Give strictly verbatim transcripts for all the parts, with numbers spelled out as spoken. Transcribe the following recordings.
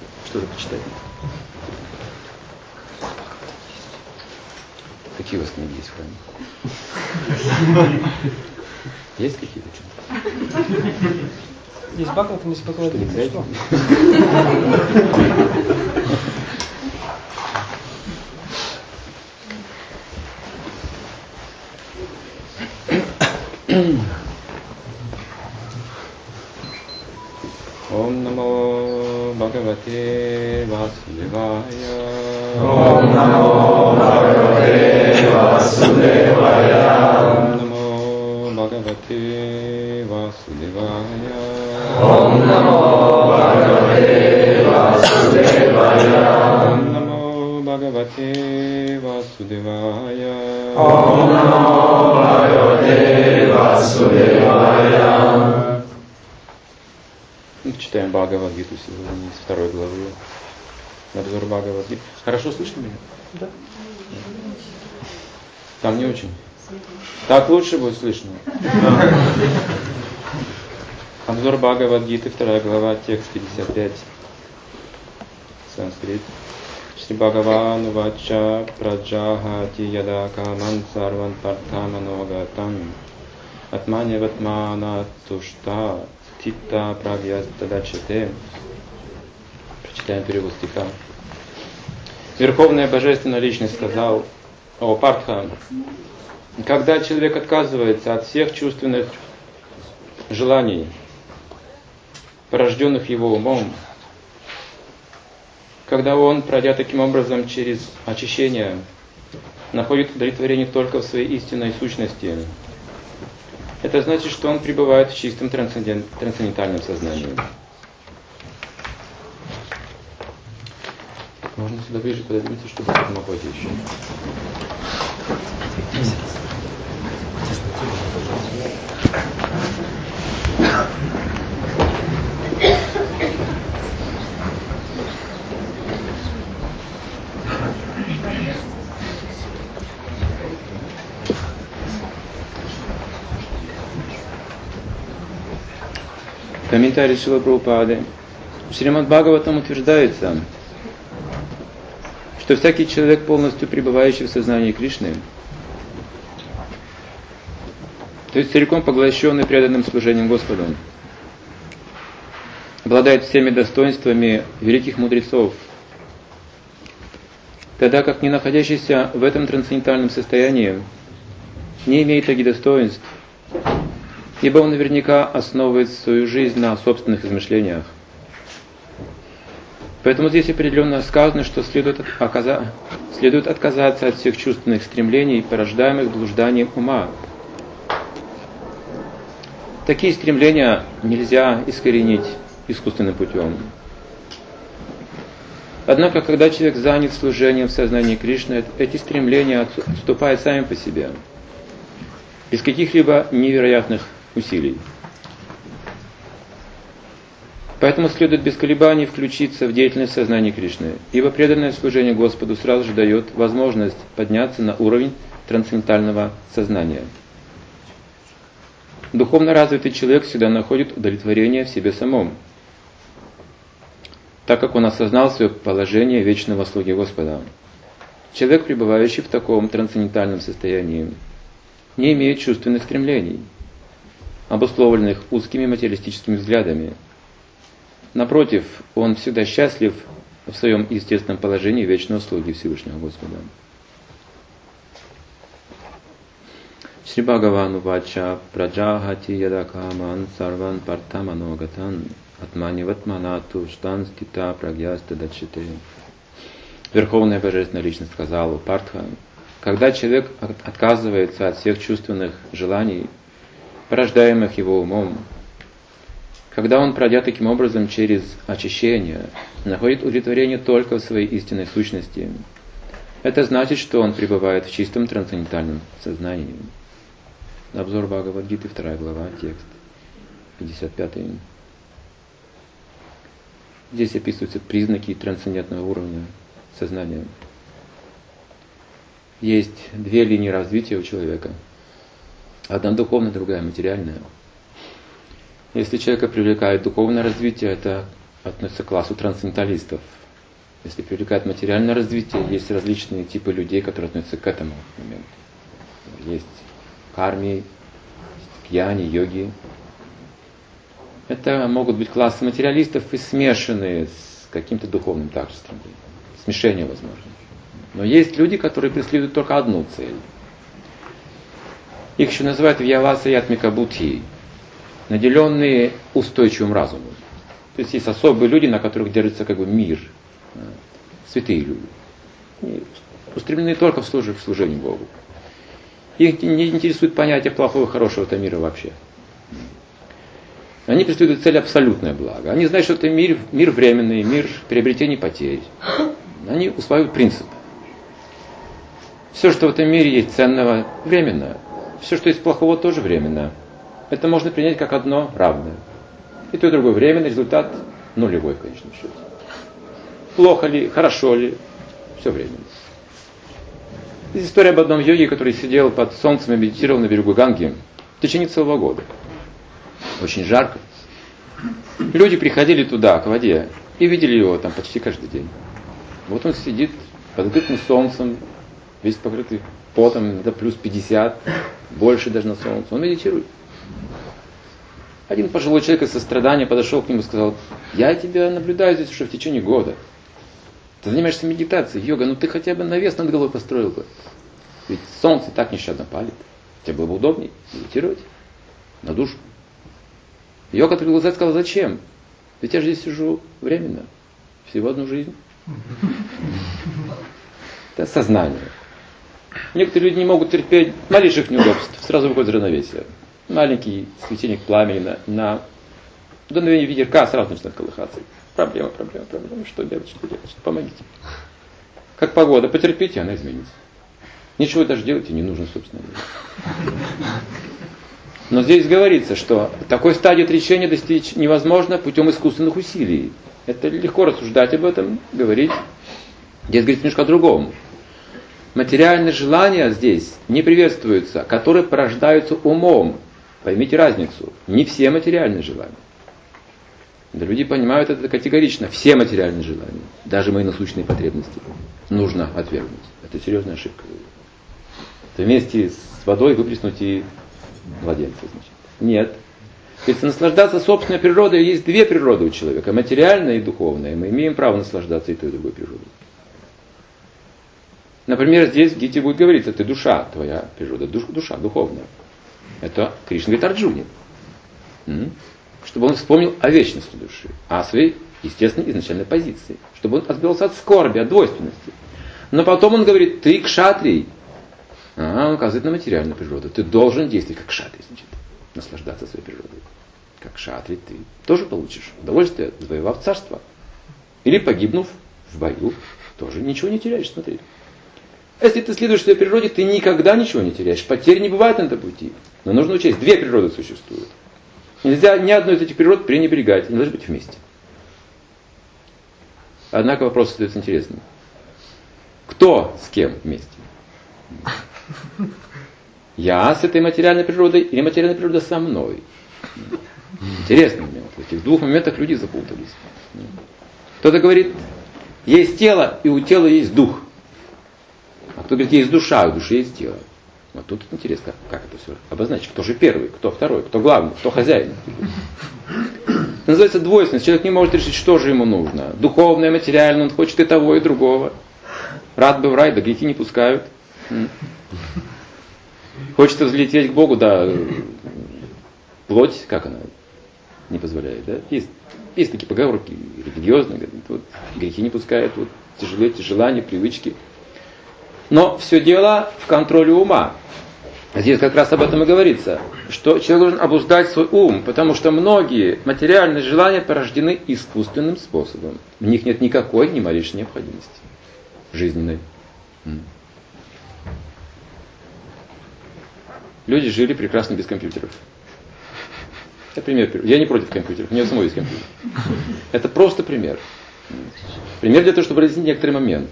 Что-то почитать. Какие у вас книги есть в храме? Есть какие-то? Есть Бхагаватам, есть Бхагавад-гита. Ом намо Бхагавате Васудевая. Ом намо Бхагавате Васудевая. Ом намо Бхагавате Васудевая. Ом намо Бхагавате Васудевая. Ом намо Бхагавате Васудевая. Ом намо Бхагавате Васудевая. Читаем Бхагавад-гиту сегодня из второй главы. Обзор Бхагавад-гиты. Хорошо слышно меня? Да. Там не очень. Так лучше будет слышно. Обзор Бхагавад-гиты, вторая глава, текст пятьдесят пять. Санскрит. Шри Бхагаван Вача Праджахати Яда Каман Сарван Партаманогатам Атмане Ватмана Тушта Титта Прагьястадачате. Прочитаем перевод стиха. Верховная Божественная Личность сказал: о Партха, когда человек отказывается от всех чувственных желаний, порожденных его умом, когда он, пройдя таким образом через очищение, находит удовлетворение только в своей истинной сущности, это значит, что он пребывает в чистом трансцендент, трансцендентальном сознании. Можно сюда ближе пододвинуться, чтобы это могло пойти еще. Комментарий Шрила Прабхупады. В Шримад Бхагаватам утверждается, что всякий человек, полностью пребывающий в сознании Кришны, то есть целиком поглощенный преданным служением Господу, обладает всеми достоинствами великих мудрецов, тогда как не находящийся в этом трансцендентальном состоянии не имеет таких достоинств, ибо он наверняка основывает свою жизнь на собственных измышлениях. Поэтому здесь определенно сказано, что следует, оказа... следует отказаться от всех чувственных стремлений, порождаемых блужданием ума. Такие стремления нельзя искоренить искусственным путем. Однако, когда человек занят служением в сознании Кришны, эти стремления отступают сами по себе, без каких-либо невероятных усилий. Поэтому следует без колебаний включиться в деятельность сознания Кришны, ибо преданное служение Господу сразу же дает возможность подняться на уровень трансцендентального сознания. Духовно развитый человек всегда находит удовлетворение в себе самом, так как он осознал свое положение вечного слуги Господа. Человек, пребывающий в таком трансцендентальном состоянии, не имеет чувственных стремлений, обусловленных узкими материалистическими взглядами. Напротив, он всегда счастлив в своем естественном положении вечного слуги Всевышнего Господа. Шри Бхагаван Вача Праджахати Ядакаман Сарван Партаманогатан Атмани Ватманату Штан Стита Прагьяста Дачите. Верховная Божественная Личность сказала: Партха, когда человек отказывается от всех чувственных желаний, порождаемых его умом, когда он, пройдя таким образом через очищение, находит удовлетворение только в своей истинной сущности, это значит, что он пребывает в чистом трансцендентальном сознании. Обзор Бхагавад-гиты, вторая глава, текст пятьдесят пятый. Здесь описываются признаки трансцендентного уровня сознания. Есть две линии развития у человека. Одна духовная, другая материальная. Если человека привлекает духовное развитие, это относится к классу трансценденталистов. Если привлекает материальное развитие, есть различные типы людей, которые относятся к этому моменту. Есть карми, кьяни, йоги. Это могут быть классы материалистов и смешанные с каким-то духовным также стремлением. Смешение возможно. Но есть люди, которые преследуют только одну цель. Их еще называют вьяваса и атмика будхи, наделенные устойчивым разумом. То есть есть особые люди, на которых держится как бы мир. Святые люди. Устремлены только в служении Богу. Их не интересует понятие плохого и хорошего этого мира вообще. Они преследуют цель абсолютное благо. Они знают, что это мир, мир временный, мир приобретений потерь. Они усваивают принцип. Все, что в этом мире есть ценного, временно. Все, что есть плохого, тоже временно. Это можно принять как одно равное. И то, и другое временно, результат нулевой в конечном счете. Плохо ли, хорошо ли, все временно. Есть история об одном йоге, который сидел под солнцем и медитировал на берегу Ганги в течение целого года. Очень жарко. Люди приходили туда, к воде, и видели его там почти каждый день. Вот он сидит под открытым солнцем, весь покрытый потом, да плюс пятьдесят, больше даже на солнце. Он медитирует. Один пожилой человек из сострадания подошел к нему и сказал: я тебя наблюдаю здесь уже в течение года. Ты занимаешься медитацией, йога, ну ты хотя бы навес над головой построил бы. Ведь солнце так нещадно палит. Тебе было бы удобнее медитировать на душу. Йога открыл глаза и сказал: зачем? Ведь я же здесь сижу временно. Всего одну жизнь. Это сознание. Некоторые люди не могут терпеть малейших неудобств. Сразу выходит из равновесия. Маленький светильник пламени на, на дуновение ветерка сразу начинает колыхаться. Проблема, проблема, проблема. Что делать, что делать? Помогите. Как погода, потерпите, она изменится. Ничего даже делать и не нужно, собственно говоря. Но здесь говорится, что такой стадии отречения достичь невозможно путем искусственных усилий. Это легко рассуждать об этом, говорить. Здесь говорится немножко о другом. Материальные желания здесь не приветствуются, которые порождаются умом. Поймите разницу. Не все материальные желания. Да, люди понимают это категорично. Все материальные желания, даже мои насущные потребности, нужно отвергнуть. Это серьезная ошибка. Это вместе с водой выплеснуть и младенца, значит. Нет. Если наслаждаться собственной природой, есть две природы у человека, материальная и духовная. Мы имеем право наслаждаться и той, и другой природой. Например, здесь в Гите будет говориться: ты душа, твоя природа, душ, душа духовная. Это Кришна говорит Арджуне. Чтобы он вспомнил о вечности души, о своей естественной изначальной позиции. Чтобы он отбился от скорби, от двойственности. Но потом он говорит: ты кшатрий. А, он указывает на материальную природу. Ты должен действовать как кшатрий, значит, наслаждаться своей природой. Как кшатрий ты тоже получишь удовольствие, завоевав царство. Или погибнув в бою, тоже ничего не теряешь, смотри. Если ты следуешь своей природе, ты никогда ничего не теряешь. Потерь не бывает на этом пути. Но нужно учесть, две природы существуют. Нельзя ни одной из этих природ пренебрегать. Они должны быть вместе. Однако вопрос остается интересным. Кто с кем вместе? Я с этой материальной природой или материальная природа со мной? Интересный момент. В этих двух моментах люди запутались. Кто-то говорит: есть тело, и у тела есть дух. А кто говорит: есть душа, а у души есть тело. Вот тут интересно, как это все обозначить. Кто же первый, кто второй, кто главный, кто хозяин. Это называется двойственность. Человек не может решить, что же ему нужно. Духовное, материальное, он хочет и того, и другого. Рад бы в рай, да грехи не пускают. Хочет взлететь к Богу, да плоть, как она, не позволяет. Да? Есть, есть такие поговорки религиозные, говорят, вот, грехи не пускают, вот, тяжелее эти желания, привычки. Но все дело в контроле ума. Здесь как раз об этом и говорится, что человек должен обуздать свой ум, потому что многие материальные желания порождены искусственным способом. В них нет никакой, ни малейшей необходимости жизненной. Люди жили прекрасно без компьютеров. Это пример. Я не против компьютеров, у меня самой есть компьютер. Это просто пример. Пример для того, чтобы разъяснить некоторый момент.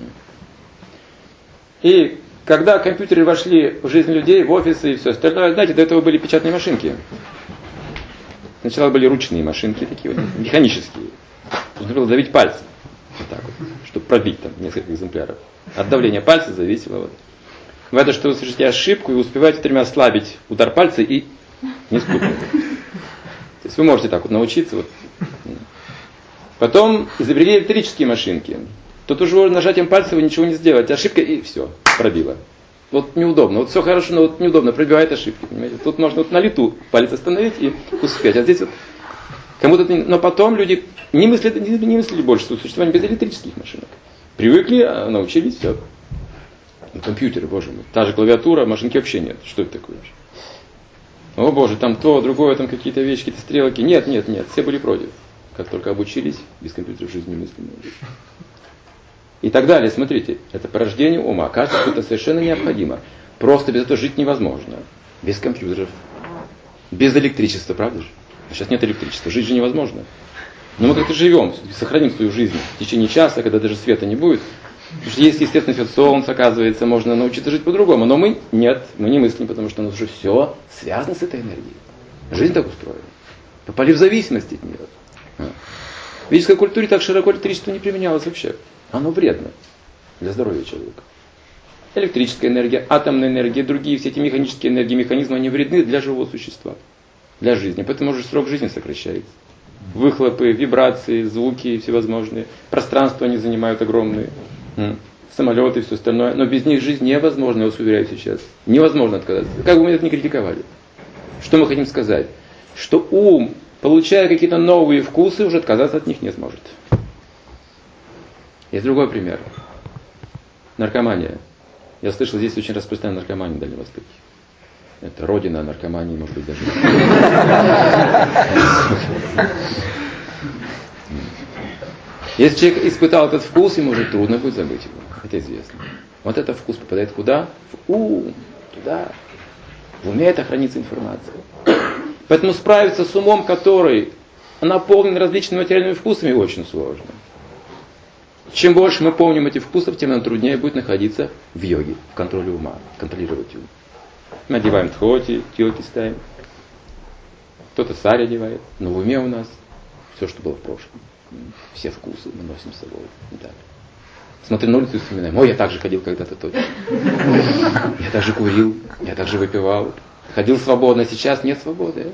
И когда компьютеры вошли в жизнь людей, в офисы и все остальное, знаете, до этого были печатные машинки. Сначала были ручные машинки, такие вот, механические. Нужно было давить пальцы. Вот так вот, чтобы пробить там несколько экземпляров. От давления пальца зависело. Вот. Бывает, что вы совершите ошибку и успеваете тремя ослабить удар пальца и не стукнуть. То есть вы можете так вот научиться. Вот. Потом изобрели электрические машинки. Тут уже нажатием пальца вы ничего не сделаете. Ошибка и все, пробило. Вот неудобно. Вот все хорошо, но вот неудобно, пробивает ошибки. Понимаете? Тут можно вот на лету палец остановить и успеть. А здесь вот кому-то... Но потом люди не мыслили, не мыслили больше существования без электрических машинок. Привыкли, научились, все. Компьютеры, боже мой. Та же клавиатура, машинки вообще нет. Что это такое вообще? О боже, там то, другое, там какие-то вещи, какие-то стрелки. Нет, нет, нет. Все были против. Как только обучились, без компьютера в жизни мыслимо. И так далее. Смотрите, это порождение ума. Кажется, что это совершенно необходимо. Просто без этого жить невозможно. Без компьютеров. Без электричества, правда же? Сейчас нет электричества. Жить же невозможно. Но мы как-то живем, сохраним свою жизнь в течение часа, когда даже света не будет. Потому что есть естественный свет солнца, оказывается, можно научиться жить по-другому. Но мы нет, мы не мыслим, потому что у нас уже все связано с этой энергией. Жизнь так устроена. Попали в зависимость от нее. В ведической культуре так широко электричество не применялось вообще. Оно вредно для здоровья человека. Электрическая энергия, атомная энергия, другие все эти механические энергии, механизмы, они вредны для живого существа, для жизни. Поэтому уже срок жизни сокращается. Выхлопы, вибрации, звуки всевозможные, пространство они занимают огромные, самолеты и все остальное. Но без них жизнь невозможна, я вас уверяю сейчас. Невозможно отказаться. Как бы мы это ни критиковали. Что мы хотим сказать? Что ум, получая какие-то новые вкусы, уже отказаться от них не сможет. Есть другой пример. Наркомания. Я слышал, здесь очень распространена наркомания на Дальнем Востоке. Это родина наркомании, может быть, даже. Если человек испытал этот вкус, ему уже трудно будет забыть его. Это известно. Вот этот вкус попадает куда? В ум. Туда. В уме это хранится информация. Поэтому справиться с умом, который наполнен различными материальными вкусами, очень сложно. Чем больше мы помним этих вкусов, тем нам труднее будет находиться в йоге, в контроле ума, контролировать ум. Мы одеваем тхоти, тилки ставим. Кто-то сари одевает. Но в уме у нас все, что было в прошлом. Все вкусы мы носим с собой. Так. Смотрим на улицу и вспоминаем. Ой, я так же ходил когда-то точно. Я так же курил, я так же выпивал. Ходил свободно, сейчас нет свободы.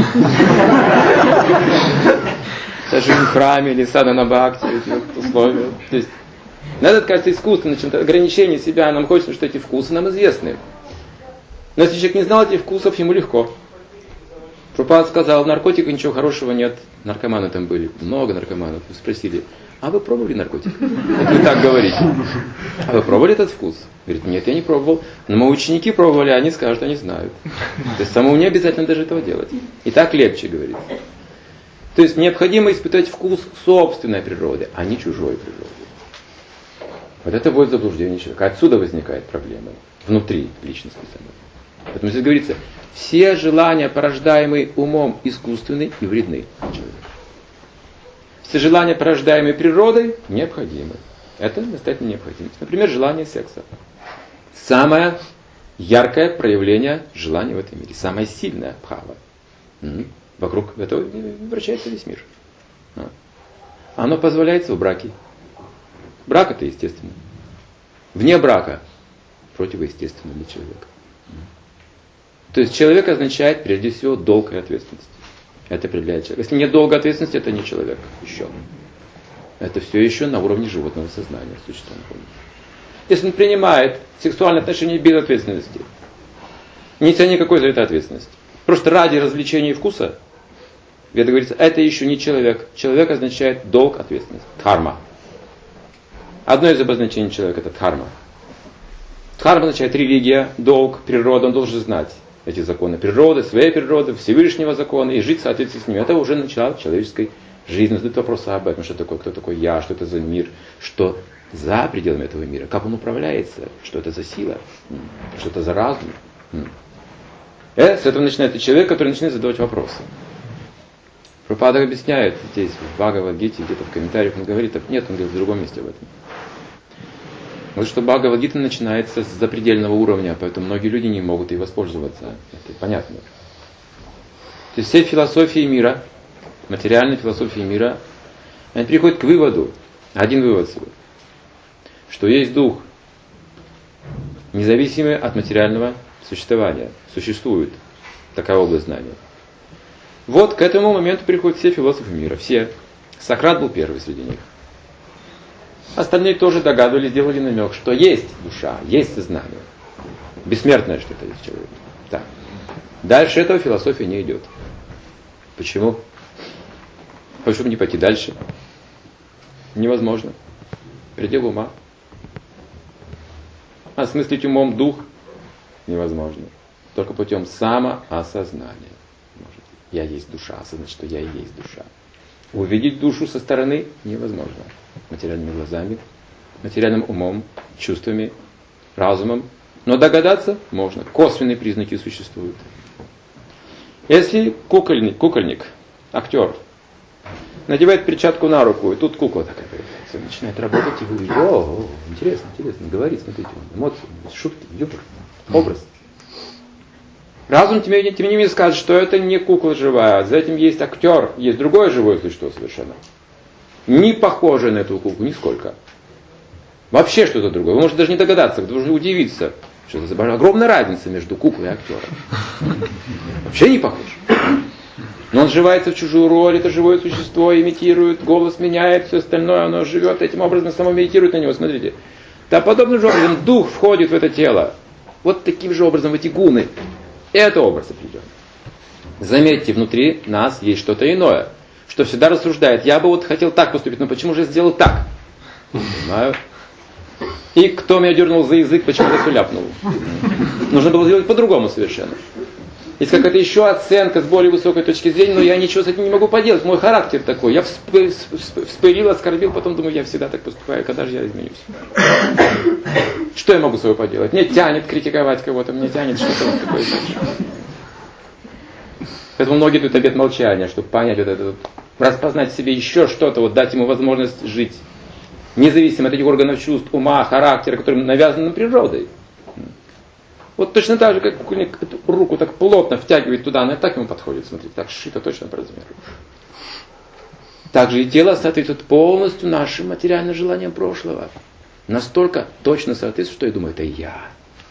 Даже в храме или сада на бхакти, условия. То есть, надо, кажется, искусственно, чем-то ограничение себя, нам хочется, что эти вкусы нам известны. Но если человек не знал этих вкусов, ему легко. Прабхупада сказал, в наркотиках ничего хорошего нет. Наркоманы там были, много наркоманов. Вы спросили, а вы пробовали наркотик? Это вы так говорите. А вы пробовали этот вкус? Говорит, нет, я не пробовал. Но мои ученики пробовали, они скажут, они знают. То есть самому не обязательно даже этого делать. И так легче, говорит. То есть необходимо испытать вкус собственной природы, а не чужой природы. Вот это будет заблуждение человека. Отсюда возникает проблема. Внутри личности самой. Поэтому здесь говорится, все желания, порождаемые умом, искусственны и вредны человеку. Все желания, порождаемые природой, необходимы. Это настоятельно необходимость. Например, желание секса. Самое яркое проявление желания в этом мире. Самое сильное бхава. Вокруг этого вращается весь мир. Оно позволяется в браке. Брак это естественно. Вне брака противоестественно для человека. То есть человек означает прежде всего долг и ответственность. Это определяет человека. Если нет долга и ответственности, это не человек еще. Это все еще на уровне животного сознания существует. Если он принимает сексуальные отношения без ответственности, не тяни никакой за это ответственности. Просто ради развлечения и вкуса, где говорится, это еще не человек. Человек означает долг, ответственность. Дхарма. Одно из обозначений человека это дхарма. Дхарма означает религия, долг, природа. Он должен знать эти законы природы, своей природы, Всевышнего закона и жить в соответствии с ними. Это уже начало человеческой жизни. Задают вопросы об этом, что такое, кто такой я, что это за мир, что за пределами этого мира, как он управляется, что это за сила, что это за разум. И с этого начинается человек, который начинает задавать вопросы. Прабхупада объясняет здесь, в Бхагавад-гите, где-то в комментариях, он говорит, нет, он говорит в другом месте об этом. Вот что Бхагавад-гита начинается с запредельного уровня, поэтому многие люди не могут ей воспользоваться. Это понятно. То есть все философии мира, материальные философии мира, Они приходят к выводу, один вывод свой, что есть дух, независимый от материального существования, существует такая область знания. Вот к этому моменту приходят все философы мира, все. Сократ был первый среди них. Остальные тоже догадывались, делали намек, что есть душа, есть сознание. Бессмертное что-то есть в человеке. Так. Дальше этого философия не идет. Почему? Почему не пойти дальше? Невозможно. Предел ума. Осмыслить умом дух невозможно. Только путем самоосознания. Я есть душа, осознать, что я и есть душа. Увидеть душу со стороны невозможно. Материальными глазами, материальным умом, чувствами, разумом. Но догадаться можно. Косвенные признаки существуют. Если кукольник, кукольник, актер, надевает перчатку на руку, и тут кукла такая появляется, он начинает работать, и вы говорите: о, интересно, интересно, говорит, смотрите, эмоции, шутки, юмор, образ. Разум, тем не менее, скажет, что это не кукла живая, за этим есть актер, есть другое живое существо совершенно. Не похожее на эту куклу нисколько. Вообще что-то другое. Вы можете даже не догадаться, вы должны удивиться, что это за огромная разница между куклой и актером. Вообще не похож. Но он вживается в чужую роль, это живое существо, имитирует, голос меняет, все остальное, оно живет этим образом, само медитирует на него, смотрите. Да, подобным же образом дух входит в это тело. Вот таким же образом в эти гуны. Это образ определенный. Заметьте, внутри нас есть что-то иное, что всегда рассуждает: я бы вот хотел так поступить, но почему же я сделал так? Не знаю. И кто меня дернул за язык, почему я все ляпнул? Нужно было сделать по-другому совершенно. Есть какая-то еще оценка с более высокой точки зрения, но я ничего с этим не могу поделать. Мой характер такой. Я вспылил, оскорбил, потом думаю, я всегда так поступаю, когда же я изменюсь? Что я могу с собой поделать? Мне тянет критиковать кого-то, мне тянет что-то вот такое. Поэтому многие дают обет молчания, чтобы понять вот это, вот, распознать в себе еще что-то, вот дать ему возможность жить. Независимо от этих органов чувств, ума, характера, которые навязаны природой. Вот точно так же, как кукольник эту руку так плотно втягивает туда, она так ему подходит, смотрите, так сшито точно по размеру. Также и тело соответствует полностью нашим материальным желаниям прошлого. Настолько точно соответствует, что я думаю, это я.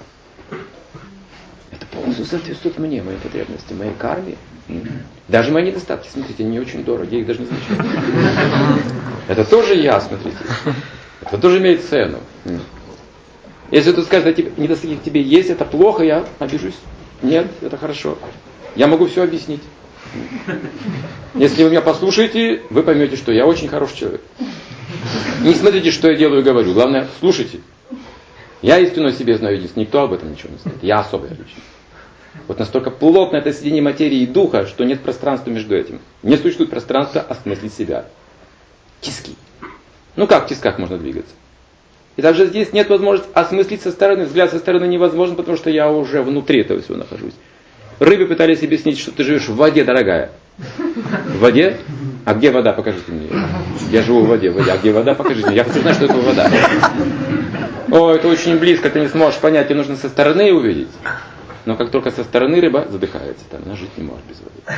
Это полностью соответствует мне, моим потребностям, моей карме. Даже мои недостатки, смотрите, они не очень дороги, я их даже не замечаю. Это тоже я, смотрите. Это тоже имеет цену. Если кто скажет, а недостатки в тебе есть, это плохо, я обижусь. Нет, это хорошо. Я могу все объяснить. Если вы меня послушаете, вы поймете, что я очень хороший человек. Не смотрите, что я делаю и говорю. Главное, слушайте. Я истинно себе знаю единственное. Никто об этом ничего не знает. Я особая личность. Вот настолько плотно это соединение материи и духа, что нет пространства между этим. Не существует пространства осмыслить себя. Тиски. Ну как в тисках можно двигаться? И также здесь нет возможности осмыслить со стороны. Взгляд со стороны невозможен, потому что я уже внутри этого всего нахожусь. Рыбы пытались объяснить, что ты живешь в воде, дорогая. В воде? А где вода? Покажите мне. Я живу в воде. В воде. А где вода? Покажите мне. Я хочу знать, что это вода. О, это очень близко, ты не сможешь понять, тебе нужно со стороны увидеть. Но как только со стороны рыба задыхается, там она жить не может без воды.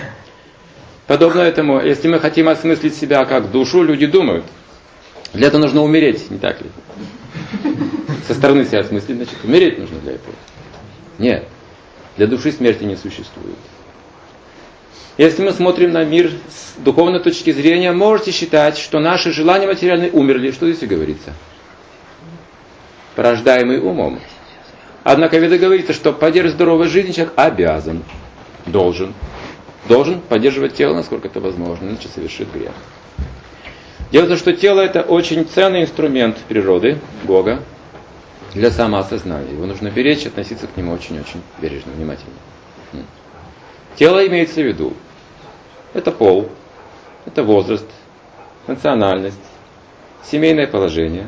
Подобно этому, если мы хотим осмыслить себя как душу, люди думают, для этого нужно умереть, не так ли? Со стороны себя осмыслить, значит, умереть нужно для этого. Нет, для души смерти не существует. Если мы смотрим на мир с духовной точки зрения, можете считать, что наши желания материальные умерли. Что здесь и говорится? Порождаемый умом. Однако ведь говорится, что поддерживать здоровую жизнь человек обязан, должен. Должен поддерживать тело, насколько это возможно, иначе совершит грех. Дело в том, что тело это очень ценный инструмент природы, Бога, для самоосознания. Его нужно беречь, относиться к нему очень-очень бережно, внимательно. Тело имеется в виду. Это пол, это возраст, национальность, семейное положение,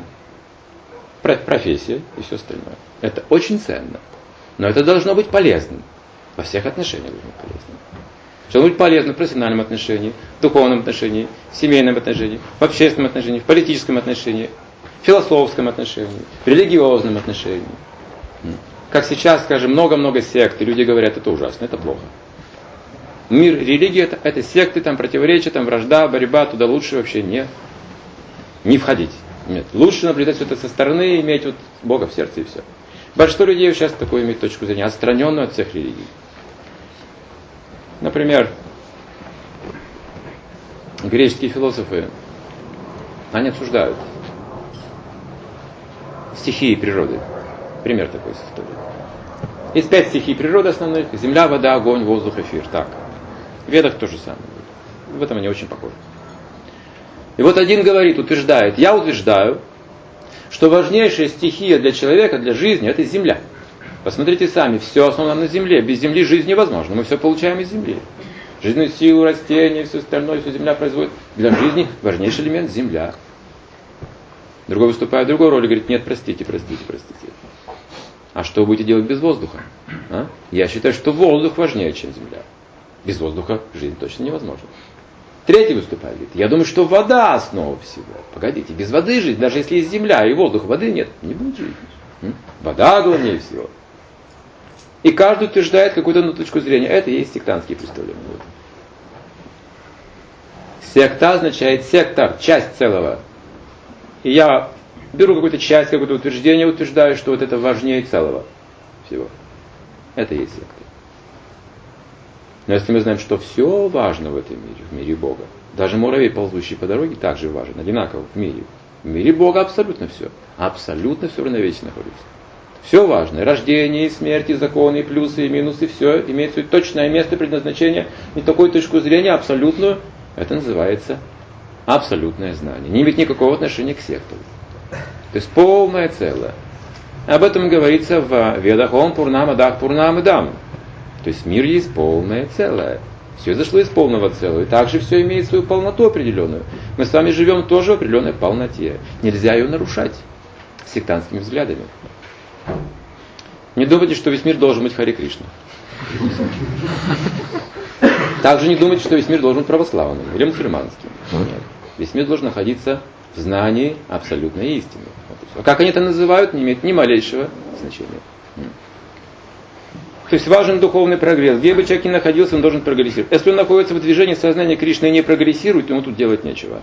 профессия и все остальное. Это очень ценно. Но это должно быть полезным. Во всех отношениях должно быть полезным. Должно быть полезно в профессиональном отношении, в духовном отношении, в семейном отношении, в общественном отношении, в политическом отношении, в философском отношении, в религиозном отношении. Как сейчас, скажем, много-много сект, и люди говорят, это ужасно, это плохо. Мир, религия это, это секты, там противоречия, там вражда, борьба, туда лучше вообще не, не входить. Нет. Лучше наблюдать все это со стороны и иметь вот Бога в сердце и все. Большинство людей сейчас такое имеет точку зрения, отстраненную от всех религий. Например, греческие философы, они обсуждают стихии природы. Пример такой из истории. Есть пять стихий природы основных: земля, вода, огонь, воздух, эфир. Так. В Ведах то же самое. В этом они очень похожи. И вот один говорит, утверждает, я утверждаю, что важнейшая стихия для человека, для жизни, это земля. Посмотрите сами, все основано на земле. Без земли жизнь невозможна. Мы все получаем из земли. Жизненную силу, растения, все остальное, все земля производит. Для жизни важнейший элемент – земля. Другой выступает в другой роли, говорит, нет, простите, простите, простите. А что вы будете делать без воздуха? А? Я считаю, что воздух важнее, чем земля. Без воздуха жизнь точно невозможна. Третий выступает, говорит, я думаю, что вода основа всего. Погодите, без воды жить, даже если есть земля и воздух, воды нет, не будет жить. М? Вода главнее всего. И каждый утверждает какую-то ну, точку зрения. Это и есть сектантские представления. Вот. Секта означает сектор, часть целого. И я беру какую-то часть, какое-то утверждение, утверждаю, что вот это важнее целого всего. Это и есть секта. Но если мы знаем, что все важно в этом мире, в мире Бога, даже муравей, ползущий по дороге, также важен, одинаково в мире. В мире Бога абсолютно все. Абсолютно все в равновесии находится. Все важно. И рождение, и смерть, и законы, и плюсы, и минусы, все имеет свое точное место предназначения, и такую точку зрения абсолютную. Это называется абсолютное знание. Не имеет никакого отношения к сектам. То есть полное целое. Об этом говорится в Ведах Ом Пурнама Дах Пурнама Дам. То есть мир есть полное целое. Все зашло из полного целого. И также все имеет свою полноту определенную. Мы с вами живем тоже в определенной полноте. Нельзя ее нарушать сектантскими взглядами. Не думайте, что весь мир должен быть Харе Кришна. Также не думайте, что весь мир должен быть православным или мусульманским. Нет. Весь мир должен находиться в знании абсолютной истины. А как они это называют, не имеет ни малейшего значения. То есть важен духовный прогресс. Где бы человек ни находился, он должен прогрессировать. Если он находится в движении сознания Кришны и не прогрессирует, ему тут делать нечего.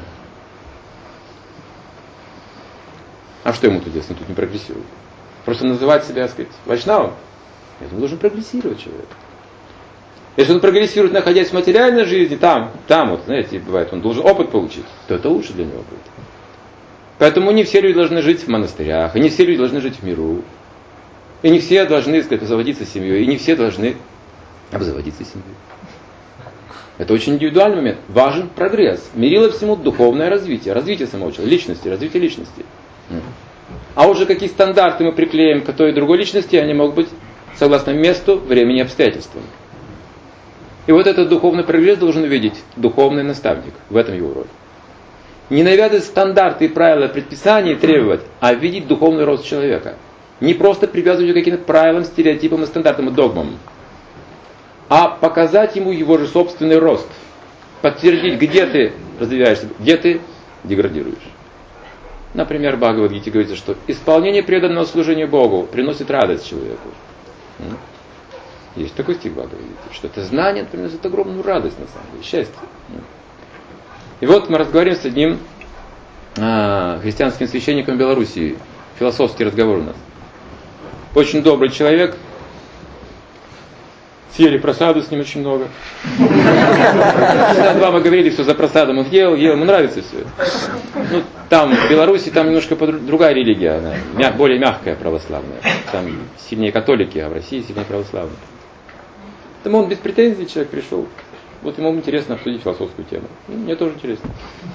А что ему тут делать, если он тут не прогрессирует? Просто называть себя, так сказать, вайшнавом? Нет, он должен прогрессировать человек. Если он прогрессирует, находясь в материальной жизни, там, там вот, знаете, бывает, он должен опыт получить, то это лучше для него будет. Поэтому не все люди должны жить в монастырях, и не все люди должны жить в миру. И не все должны, так сказать, обзаводиться семьей, и не все должны обзаводиться семьей. Это очень индивидуальный момент. Важен прогресс. Мерило всему духовное развитие, развитие самого человека, личности, развитие личности. А уже какие стандарты мы приклеим к той и другой личности, они могут быть согласно месту, времени и обстоятельствам. И вот этот духовный прогресс должен видеть духовный наставник. В этом его роль. Не навязывать стандарты и правила, предписания требовать, а видеть духовный рост человека. Не просто привязывать его к каким-то правилам, стереотипам и стандартам и догмам, а показать ему его же собственный рост. Подтвердить, где ты развиваешься, где ты деградируешь. Например, в Бхагавад-гите говорится, что исполнение преданного служения Богу приносит радость человеку. Есть такой стих в Бхагавад-гите, что это знание приносит огромную радость, на самом деле, счастье. И вот мы разговариваем с одним а, христианским священником Белоруссии. Философский разговор у нас. Очень добрый человек. Съели просаду с ним очень много. Два мы говорили, все за просадом он ел, ел, ему нравится все это. Ну, там, в Беларуси, там немножко другая религия, она мяг, более мягкая православная. Там сильнее католики, а в России сильнее православные. Поэтому он без претензий, человек пришел. Вот ему интересно обсудить философскую тему. И мне тоже интересно.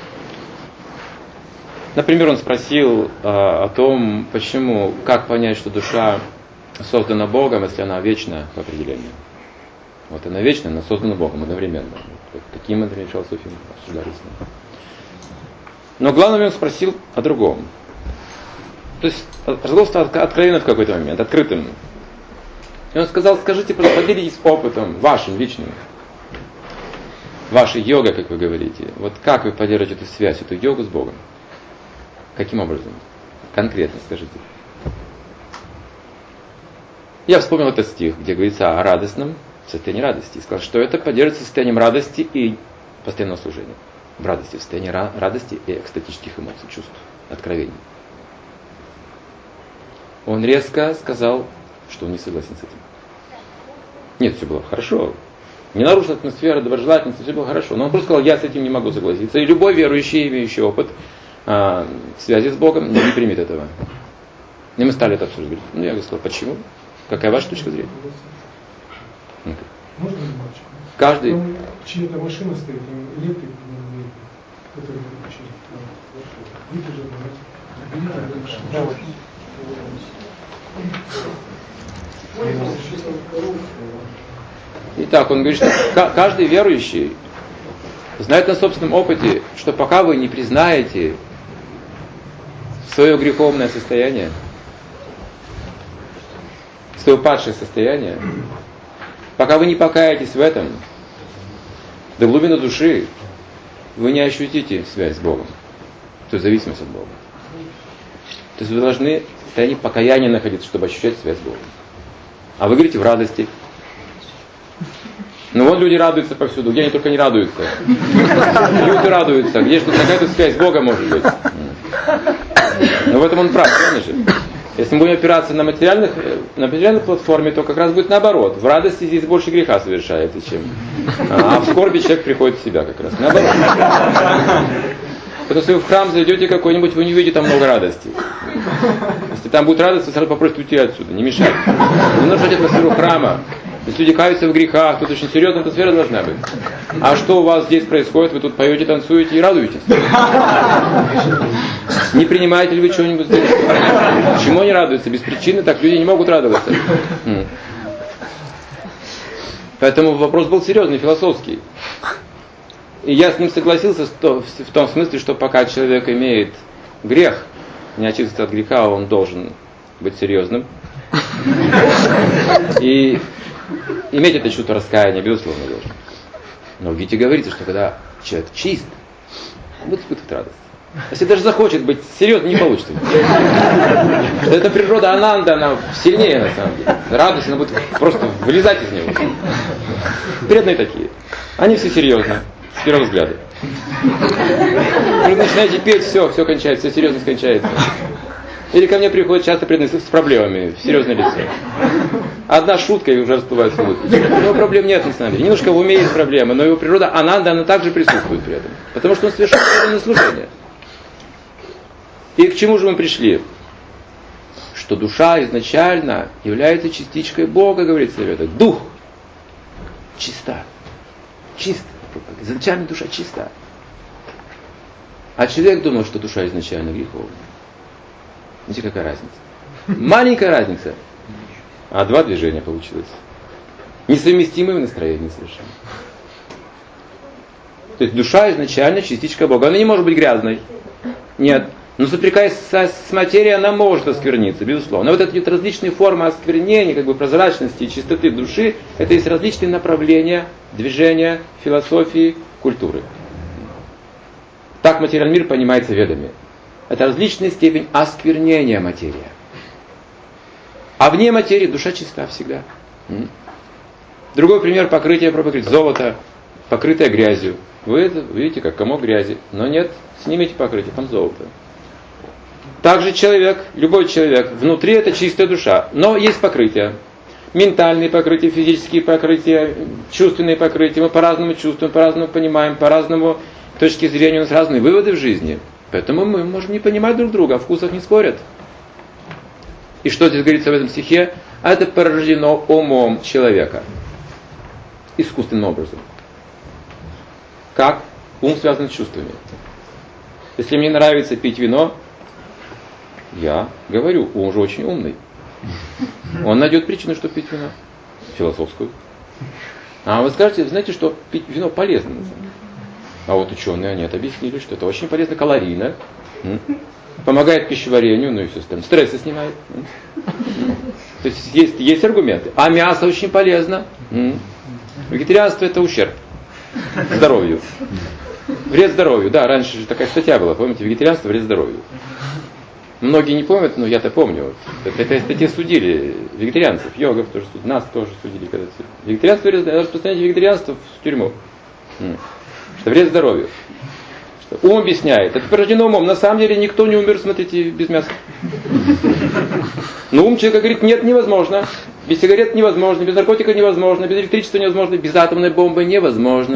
Например, он спросил а, о том, почему, как понять, что душа создана Богом, если она вечна по определению. Вот она вечна, она создана Богом одновременно. Вот такие мы, например, философии обсуждали с ним. Но главное, он спросил о другом. То есть разговор стал откровенным в какой-то момент, открытым. И он сказал, скажите, поделитесь опытом вашим, личным. Ваша йога, как вы говорите. Вот как вы поддерживаете эту связь, эту йогу с Богом? Каким образом? Конкретно скажите. Я вспомнил этот стих, где говорится о радостном в состоянии радости. И сказал, что это поддерживается состоянием радости и постоянного служения. В радости, в состоянии радости и экстатических эмоций, чувств, откровений. Он резко сказал, что он не согласен с этим. Нет, все было хорошо. Не нарушена атмосфера, доброжелательность, все было хорошо. Но он просто сказал, я с этим не могу согласиться. И любой верующий, имеющий опыт а, связи с Богом, не, не примет этого. И мы стали это обсуждать. Ну, я сказал, почему? Какая ваша точка зрения? Можно немножечко? Каждый... Там чья-то машина стоит, электрик, который включил. Итак, он говорит, что каждый верующий знает на собственном опыте, что пока вы не признаете свое греховное состояние, свое падшее состояние, пока вы не покаетесь в этом, до глубины души вы не ощутите связь с Богом, то есть зависимость от Бога. То есть вы должны в состоянии покаяния находиться, чтобы ощущать связь с Богом. А вы говорите в радости. Ну вот люди радуются повсюду, где они только не радуются. Люди радуются, где же тут какая-то связь с Богом может быть. Но в этом он прав, правильно же? Если мы будем опираться на, материальных, на материальной платформе, то как раз будет наоборот. В радости здесь больше греха совершается, чем... А в скорби человек приходит в себя как раз. Наоборот. Потому что если вы в храм зайдете какой-нибудь, вы не увидите там много радости. Если там будет радость, вы сразу попросите уйти отсюда, не мешать. Не нарушать атмосферу храма. Если люди каются в грехах, тут очень серьезная атмосфера должна быть. А что у вас здесь происходит? Вы тут поете, танцуете и радуетесь. Не принимаете ли вы что-нибудь здесь? Почему они радуются? Без причины так люди не могут радоваться. Поэтому вопрос был серьезный, философский. И я с ним согласился в том смысле, что пока человек имеет грех, не очиститься от греха, он должен быть серьезным. И иметь это чувство раскаяния, безусловно, должен. Но в Гите говорится, что когда человек чист, он будет испытывать радость. Если даже захочет быть серьезным, не получится. Что эта природа Ананда, она сильнее на самом деле. Радость, она будет просто вылезать из него. Преданные такие. Они все серьезно, с первого взгляда. Вы начинаете петь, все, все кончается, все серьезно кончается. Или ко мне приходят часто преданные с проблемами, в серьезное лицо. Одна шутка, и уже расплываются улыбки. Но проблем нет, на самом деле. Немножко в уме есть проблемы, но его природа Ананда, она также присутствует при этом. Потому что он совершает преданное служение. И к чему же мы пришли? Что душа изначально является частичкой Бога, говорит Совет. Дух чиста. Чист. Изначально душа чиста. А человек думал, что душа изначально греховна. Видите, какая разница? Маленькая разница. А два движения получилось. Несовместимые в настроении совершенно. То есть душа изначально частичка Бога. Она не может быть грязной. Нет. Но соприкаясь с материей, она может оскверниться, безусловно. Но вот эти различные формы осквернения, как бы прозрачности и чистоты души, это есть различные направления движения, философии, культуры. Так материальный мир понимается ведами. Это различная степень осквернения материи. А вне материи душа чиста всегда. Другой пример покрытия, говорит, золото, покрытое грязью. Вы это видите, как комок грязи. Но нет, снимите покрытие, там золото. Также человек, любой человек, внутри это чистая душа. Но есть покрытия. Ментальные покрытия, физические покрытия, чувственные покрытия. Мы по-разному чувствуем, по-разному понимаем, по-разному точки зрения. У нас разные выводы в жизни. Поэтому мы можем не понимать друг друга, о вкусах не спорят. И что здесь говорится в этом стихе? А это порождено умом человека. Искусственным образом. Как? Ум связан с чувствами. Если мне нравится пить вино, я говорю, ум же очень умный. Он найдет причину, чтобы пить вино. Философскую. А вы скажете, знаете, что пить вино полезно на самом деле. А вот ученые, они это объяснили, что это очень полезно, калорийно, помогает пищеварению, ну и все остальное, стрессы снимает. То есть есть, есть аргументы. А мясо очень полезно. Вегетарианство это ущерб здоровью. Вред здоровью. Да, раньше же такая статья была, помните, вегетарианство вред здоровью. Многие не помнят, но я-то помню. Вот. Это, это те судили вегетарианцев, йогов тоже судили, нас тоже судили. Когда вегетарианство, распространение вегетарианства в тюрьму. Что вред здоровью. Что ум объясняет. Это порождено умом. На самом деле никто не умер, смотрите, без мяса. Но ум человека говорит, нет, невозможно. Без сигарет невозможно, без наркотика невозможно, без электричества невозможно, без атомной бомбы невозможно.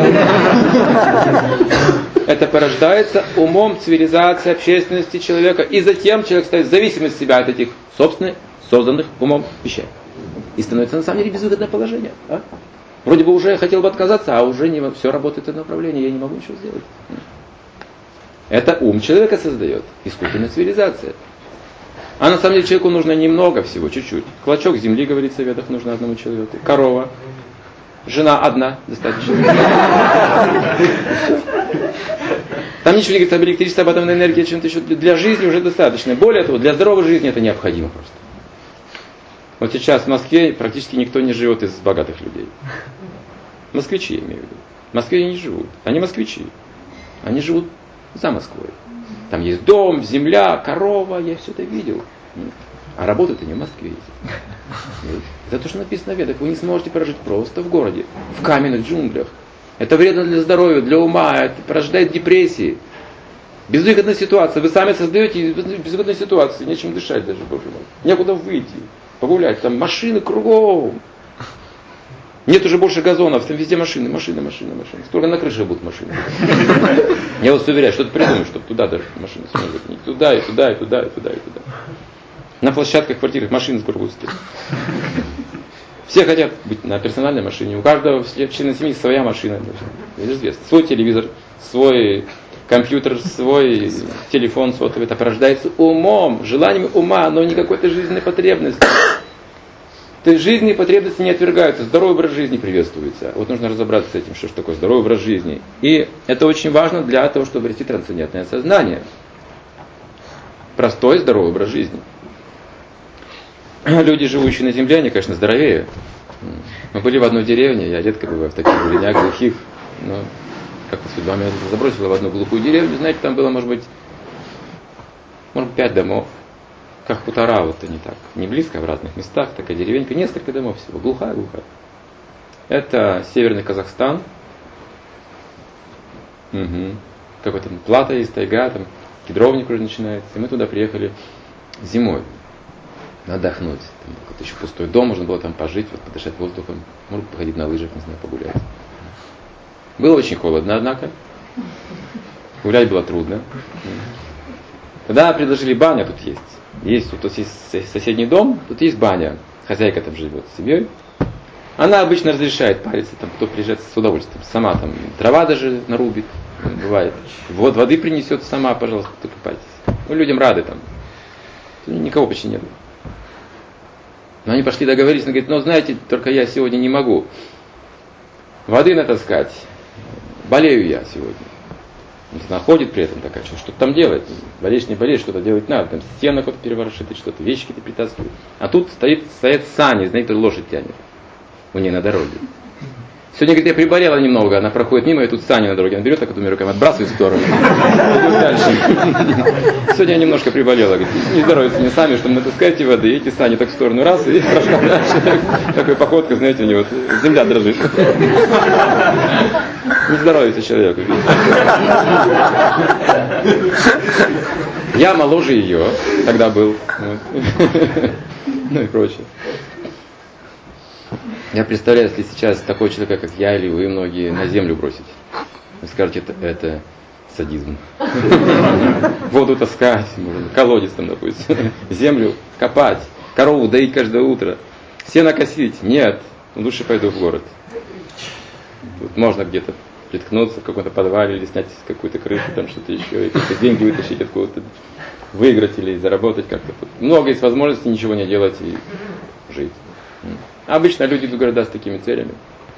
Это порождается умом цивилизации, общественности человека. И затем человек ставит зависимость от себя от этих собственных, созданных умом вещей. И становится на самом деле безвыходное положение. А? Вроде бы уже хотел бы отказаться, а уже не, все работает в этом направлении, я не могу ничего сделать. Это ум человека создает, искусственная цивилизация. А на самом деле человеку нужно немного всего, чуть-чуть. Клочок земли, говорится в ведах, нужно одному человеку. Корова. Жена одна, достаточно. Там ничего не говорится об электричестве, об атомной энергии, чем-то еще. Для жизни уже достаточно. Более того, для здоровой жизни это необходимо просто. Вот сейчас в Москве практически никто не живет из богатых людей. Москвичи, я имею в виду. В Москве они не живут. Они москвичи. Они живут за Москвой. Там есть дом, земля, корова, я все это видел. А работают они в Москве. За то, что написано в ведах, вы не сможете прожить просто в городе, в каменных джунглях. Это вредно для здоровья, для ума, это порождает депрессии. Безвыходная ситуация. Вы сами создаете безвыходную ситуацию, нечем дышать даже, боже мой. Некуда выйти, погулять, там машины кругом. Нет уже больше газонов, там везде машины, машины, машины, машины. Скоро на крыше будут машины. Я вас уверяю, что-то придумаю, чтобы туда даже машины смогут. И туда, и туда, и туда, и туда, и туда. На площадках, квартирах машины скоро будут стоять. Все хотят быть на персональной машине. У каждого члена семьи своя машина. Это известно. Свой телевизор, свой компьютер, свой телефон сотовый. Это порождается умом, желанием ума, но не какой-то жизненной потребностью. То есть жизненные потребности не отвергаются, здоровый образ жизни приветствуется. Вот нужно разобраться с этим, что же такое здоровый образ жизни. И это очень важно для того, чтобы обрести трансцендентное сознание. Простой здоровый образ жизни. Люди, живущие на земле, они, конечно, здоровее. Мы были в одной деревне, я редко бываю в таких деревнях глухих, но как-то судьба меня забросила в одну глухую деревню, знаете, там было, может быть, может быть, пять домов. Как хутора, вот они так, не близко, в разных местах, такая деревенька, несколько домов всего, глухая-глухая. Это северный Казахстан. Угу. Какой-то плата есть, тайга, там кедровник уже начинается. И мы туда приехали зимой, отдохнуть. Там какой-то еще пустой дом, можно было там пожить, вот, подышать воздухом, может походить на лыжах, не знаю, погулять. Было очень холодно, однако. Гулять было трудно. Тогда предложили, баня тут есть. Есть, тут есть соседний дом, тут есть баня. Хозяйка там живет с семьей. Она обычно разрешает париться, там, кто приезжает с удовольствием. Сама там трава даже нарубит, бывает. Вот воды принесет сама, пожалуйста, купайтесь. Ну, людям рады там. Никого почти нет. Но они пошли договорились, она говорит, ну, знаете, только я сегодня не могу воды натаскать. Болею я сегодня. Она ходит при этом такая, что что-то там делать. Болеешь, не болеешь, что-то делать надо. Там стены кто-то переворошит, что-то, вещи какие-то притаскивают. А тут стоит, стоят сани, знаете, лошадь тянет у нее на дороге. Сегодня, говорит, я приболела немного, она проходит мимо, и тут сани на дороге. Она берет так вот двумя руками, отбрасывает в сторону. Дальше. Сегодня я немножко приболела. Говорит, не здоровится мне сами, что натаскайте воды, и эти сани так в сторону раз, и прошла дальше. Такой походка, знаете, у него земля дрожит. Не здоровится человек. Я моложе ее тогда был. Вот. Ну и прочее. Я представляю, если сейчас такой человек, как я или вы, многие, на землю бросить. Вы скажете, это, это садизм. Воду таскать, колодец там, допустим, землю копать, корову доить каждое утро, сено косить. Нет, лучше пойду в город. Тут можно где-то приткнуться в каком-то подвале или снять какую-то крышу, там что-то еще, и какие-то деньги вытащить откуда-то, выиграть или заработать как-то. Много есть возможностей ничего не делать и жить. Обычно люди идут в города с такими целями.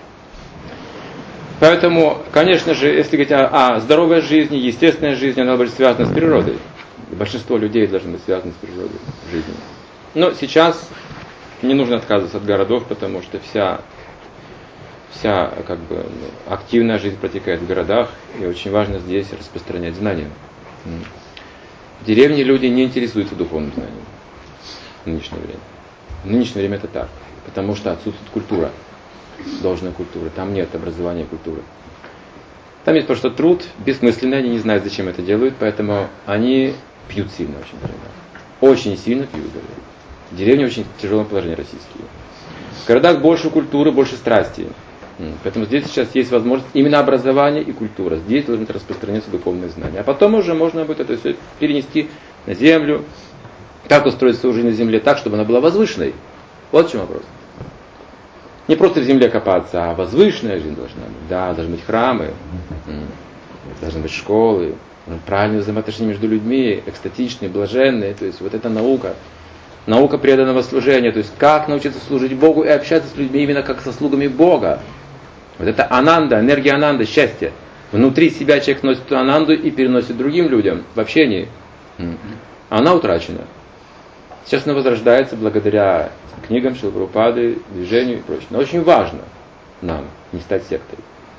Поэтому, конечно же, если говорить о, о здоровой жизни, естественной жизни, она должна быть связана с природой. Большинство людей должны быть связаны с природой жизни. Но сейчас не нужно отказываться от городов, потому что вся, вся как бы, активная жизнь протекает в городах, и очень важно здесь распространять знания. В деревне люди не интересуются духовным знанием в нынешнее время. В нынешнее время это так, потому что отсутствует культура, должная культура, там нет образования культуры. Там есть просто труд, бессмысленный, они не знают, зачем это делают, поэтому они пьют сильно очень. Очень сильно пьют. В деревне очень тяжелое положение российские. В городах больше культуры, больше страсти. Поэтому здесь сейчас есть возможность именно образования и культура. Здесь должны распространяться духовные знания. А потом уже можно будет это все перенести на землю. Как устроить свою жизнь на земле так, чтобы она была возвышенной. Вот в чем вопрос. Не просто в земле копаться, а возвышенная жизнь должна быть. Да, должны быть храмы, должны быть школы, правильные взаимоотношения между людьми, экстатичные, блаженные. То есть вот это наука. Наука преданного служения. То есть как научиться служить Богу и общаться с людьми именно как со слугами Бога. Вот это ананда, энергия ананды, счастье. Внутри себя человек носит эту ананду и переносит другим людям в общении. Она утрачена. Сейчас она возрождается благодаря книгам Шрилы Прабхупады, движению и прочее. Но очень важно нам не стать сектой.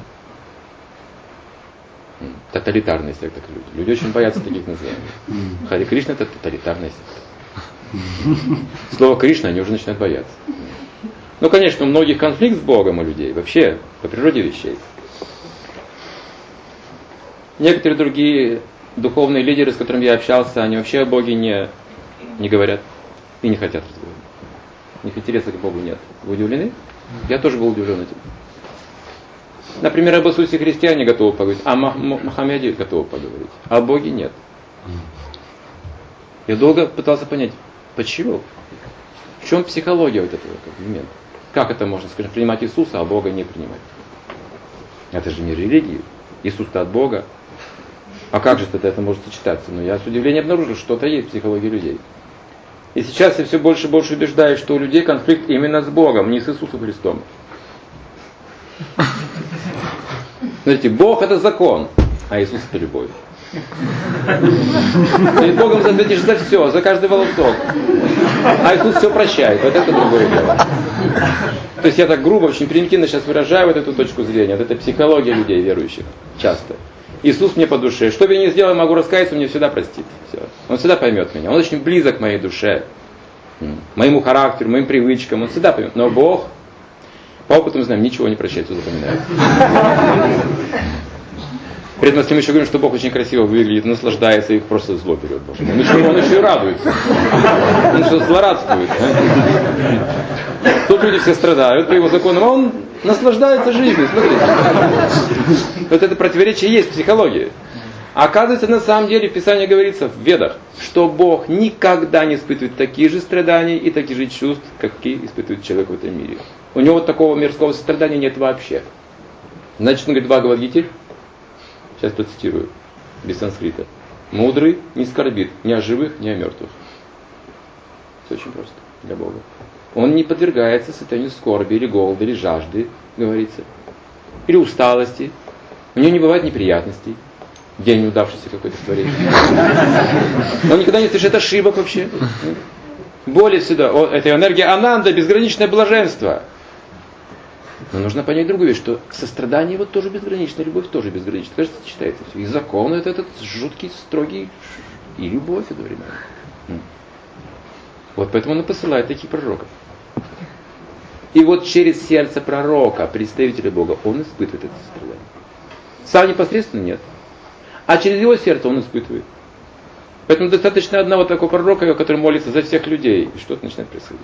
Тоталитарные секты люди. Люди очень боятся таких названий. Харе Кришна — это тоталитарная секта. Слово Кришна они уже начинают бояться. Ну, конечно, у многих конфликт с Богом у людей, вообще, по природе вещей. Некоторые другие духовные лидеры, с которыми я общался, они вообще о Боге не, не говорят и не хотят разговаривать. У них интереса к Богу нет. Вы удивлены? Я тоже был удивлен этим. Например, об Иисусе Христе они готовы поговорить, а о Мухаммеде готовы поговорить, а о Боге нет. Я долго пытался понять, почему? В чем психология вот этого момента? Как это можно, скажем, принимать Иисуса, а Бога не принимать? Это же не религия. Иисус-то от Бога. А как же тогда это может сочетаться? Но я с удивлением обнаружил, что что-то есть в психологии людей. И сейчас я все больше и больше убеждаюсь, что у людей конфликт именно с Богом, не с Иисусом Христом. Смотрите, Бог — это закон, а Иисус — это любовь. Перед Богом заплатишь за все, за каждый волосок. А Иисус все прощает. Вот это другое дело. То есть я так грубо, очень примитивно сейчас выражаю вот эту точку зрения. Вот это психология людей верующих. Часто. Иисус мне по душе. Что бы я ни сделал, я могу раскаяться, он мне всегда простит. Все. Он всегда поймет меня. Он очень близок к моей душе. Моему характеру, моим привычкам. Он всегда поймет. Но Бог, по опыту мы знаем, ничего не прощает, все запоминает. При этом, если мы еще говорим, что Бог очень красиво выглядит, наслаждается, их просто зло берет. Боже. Он, еще, он еще и радуется. Он что злорадствует. А? Тут люди все страдают по его законам, а он наслаждается жизнью. Смотрите. Вот это противоречие есть в психологии. А оказывается, на самом деле, в Писании говорится, в Ведах, что Бог никогда не испытывает такие же страдания и такие же чувств, какие испытывает человек в этом мире. У него такого мирского сострадания нет вообще. Значит, он говорит, Бхагавад-гите, сейчас процитирую, без санскрита. Мудрый не скорбит ни о живых, ни о мертвых. Все очень просто для Бога. Он не подвергается состоянию скорби, или голода, или жажды, говорится. Или усталости. У него не бывает неприятностей. День неудавшийся какой-то творение. Он никогда не совершает ошибок вообще. Более всегда, это энергия ананда, безграничное блаженство. Но нужно понять другую вещь, что сострадание его тоже безграничное, любовь тоже безграничная. Кажется, читается все. И закон это этот жуткий, строгий, и любовь одновременно. Вот поэтому он и посылает таких пророков. И вот через сердце пророка, представителя Бога, он испытывает это сострадание. Сам непосредственно нет. А через его сердце он испытывает. Поэтому достаточно одного такого пророка, который молится за всех людей, и что-то начинает происходить.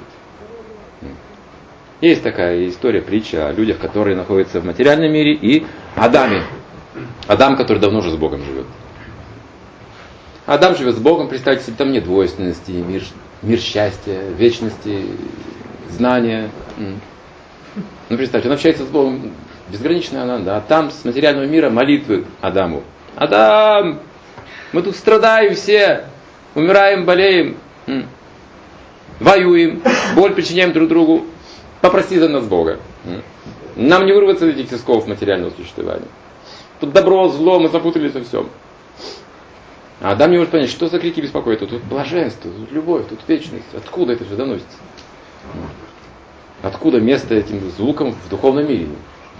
Есть такая история, притча о людях, которые находятся в материальном мире, и Адаме. Адам, который давно уже с Богом живет. Адам живет с Богом, представьте себе, там нет двойственности, мир, мир счастья, вечности, знания. Ну, представьте, он общается с Богом, безграничная ананда, а там с материального мира молитвы Адаму. Адам, мы тут страдаем все, умираем, болеем, воюем, боль причиняем друг другу. Попроси за нас Бога. Нам не вырваться из этих тисков материального существования. Тут добро, зло, мы запутались во всем. А Адам не может понять, что за крики беспокоят. Тут блаженство, тут любовь, тут вечность. Откуда это все доносится? Откуда место этим звукам в духовном мире?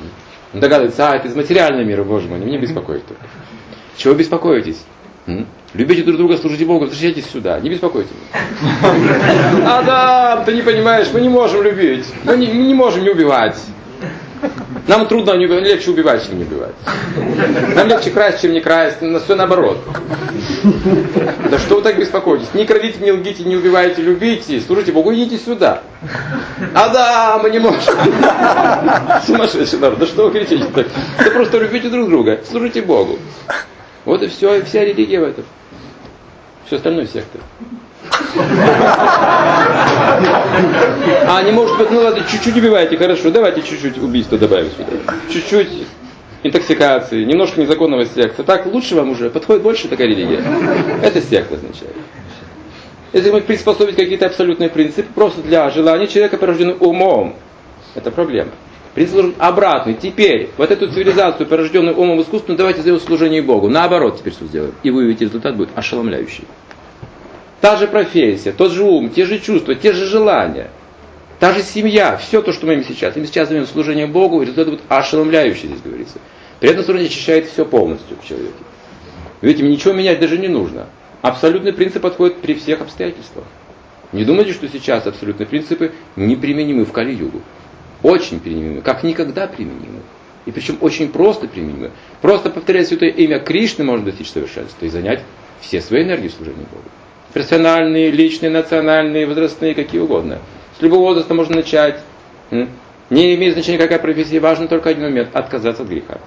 Он догадывается, а, это из материального мира, Боже мой, не меня беспокоит только. Чего беспокоитесь? Любите друг друга, служите Богу, возвращайтесь сюда, не беспокойте меня. Адам, ты не понимаешь, мы не можем любить, мы не, мы не можем не убивать. Нам трудно, не убивать, легче убивать, чем не убивать. Нам легче красть, чем не красть, но все наоборот. Да что вы так беспокоитесь? Не крадите, не лгите, не убивайте, любите, служите Богу, идите сюда. Адам, мы не можем. Сумасшедший народ, да что вы кричите так? Да просто любите друг друга, служите Богу. Вот и все, и вся религия в этом. Все остальное секта. А, не может быть, ну ладно, чуть-чуть убивайте, хорошо, давайте чуть-чуть убийства добавим сюда. Чуть-чуть интоксикации, немножко незаконного секса. Так лучше вам уже, подходит больше такая религия. Это секта означает. Если мы приспособить какие-то абсолютные принципы, просто для желания человека, порожденного умом, это проблема. Принцип обратный. Теперь вот эту цивилизацию, порожденную умом искусством, давайте сделаем служение Богу. Наоборот теперь все сделаем. И вы увидите, результат будет ошеломляющий. Та же профессия, тот же ум, те же чувства, те же желания, та же семья, все то, что мы имеем сейчас. Мы сейчас займем служение Богу, и результат будет ошеломляющий, здесь говорится. При этом служение очищает все полностью в человеке. Видите, ничего менять даже не нужно. Абсолютный принцип подходит при всех обстоятельствах. Не думайте, что сейчас абсолютные принципы неприменимы в Кали-югу. Очень применимы, как никогда применимы. И причем очень просто применимы. Просто повторяя святое имя Кришны, можно достичь совершенства и занять все свои энергии в служении Богу. Персональные, личные, национальные, возрастные, какие угодно. С любого возраста можно начать. Не имеет значения, какая профессия, важно только один момент – отказаться от греха.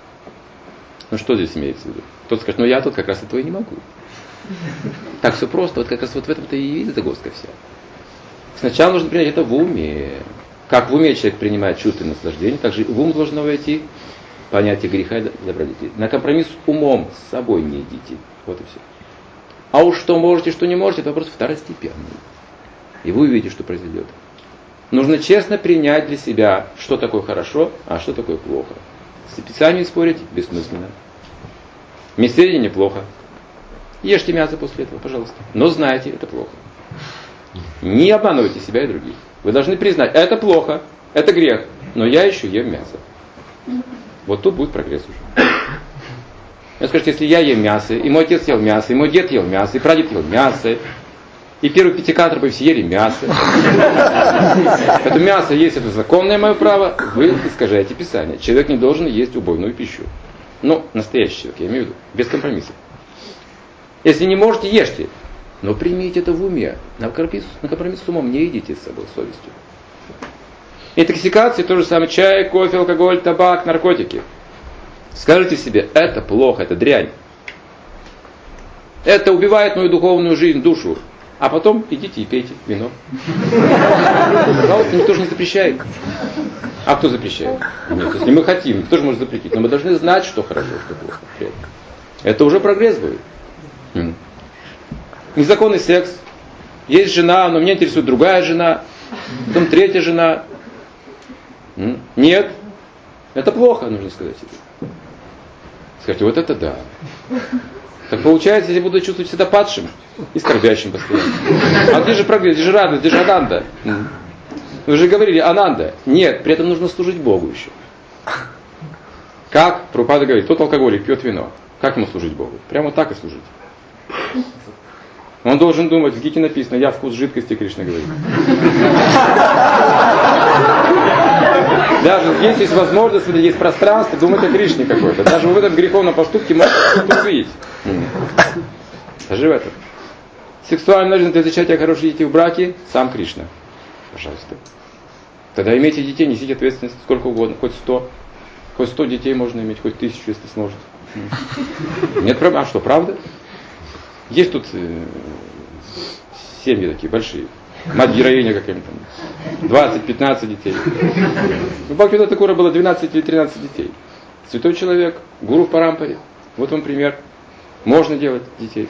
Ну что здесь имеется в виду? Кто-то скажет, ну я тут как раз этого и не могу. Так все просто, вот как раз вот в этом-то и есть загвоздка вся. Сначала нужно принять это в уме. Как в уме человек принимает чувство и наслаждение, так же в ум должно войти понятие греха и добродетели. На компромисс с умом, с собой не идите. Вот и все. А уж что можете, что не можете, это вопрос второстепенный. И вы увидите, что произойдет. Нужно честно принять для себя, что такое хорошо, а что такое плохо. С Писанием спорить бессмысленно. Мясоедение неплохо. Ешьте мясо после этого, пожалуйста. Но знайте, это плохо. Не обманывайте себя и других. Вы должны признать, это плохо, это грех, но я еще ем мясо. Вот тут будет прогресс уже. Я скажу, если я ем мясо, и мой отец ел мясо, и мой дед ел мясо, и прадед ел мясо, и первые пятикантропы все ели мясо. Это мясо есть, это законное мое право, вы искажаете Писание. Человек не должен есть убойную пищу. Ну, настоящий человек, я имею в виду, без компромиссов. Если не можете, ешьте. Но примите это в уме. На компромисс, на компромисс с умом не идите с собой, с совестью. Интоксикация, то же самое. Чай, кофе, алкоголь, табак, наркотики. Скажите себе, это плохо, это дрянь. Это убивает мою духовную жизнь, душу. А потом идите и пейте вино. Никто же не запрещает. А кто запрещает? Нет, если мы хотим, кто же может запретить? Но мы должны знать, что хорошо, что плохо. Это уже прогресс будет. Незаконный секс. Есть жена, но меня интересует другая жена. Потом третья жена. Нет. Это плохо, нужно сказать себе. Скажите, вот это да. Так получается, я буду чувствовать себя падшим и скорбящим постоянно. А где же прогресс, где же радость, где же Ананда? Вы же говорили, Ананда. Нет, при этом нужно служить Богу еще. Как? Прабхупада говорит, тот алкоголик пьет вино. Как ему служить Богу? Прямо так и служить. Он должен думать, в Гите написано, я вкус жидкости, Кришна говорит. Даже здесь есть возможность, есть пространство, думать о Кришне какой-то. Даже в этом греховном поступке можно тупить. Даже в этом. Сексуально нужно для зачатия хороших детей в браке, сам Кришна. Пожалуйста. Тогда имейте детей, несите ответственность сколько угодно, хоть сто. Хоть сто детей можно иметь, хоть тысячу, если сможет. Нет проблем. А что, правда? Есть тут э, семьи такие большие. Мать-героиня какая-нибудь там. двадцать-пятнадцать детей. У Бхактивинода Тхакура было двенадцать или тринадцать детей. Святой человек, гуру в Парампаре. Вот вам пример. Можно делать детей.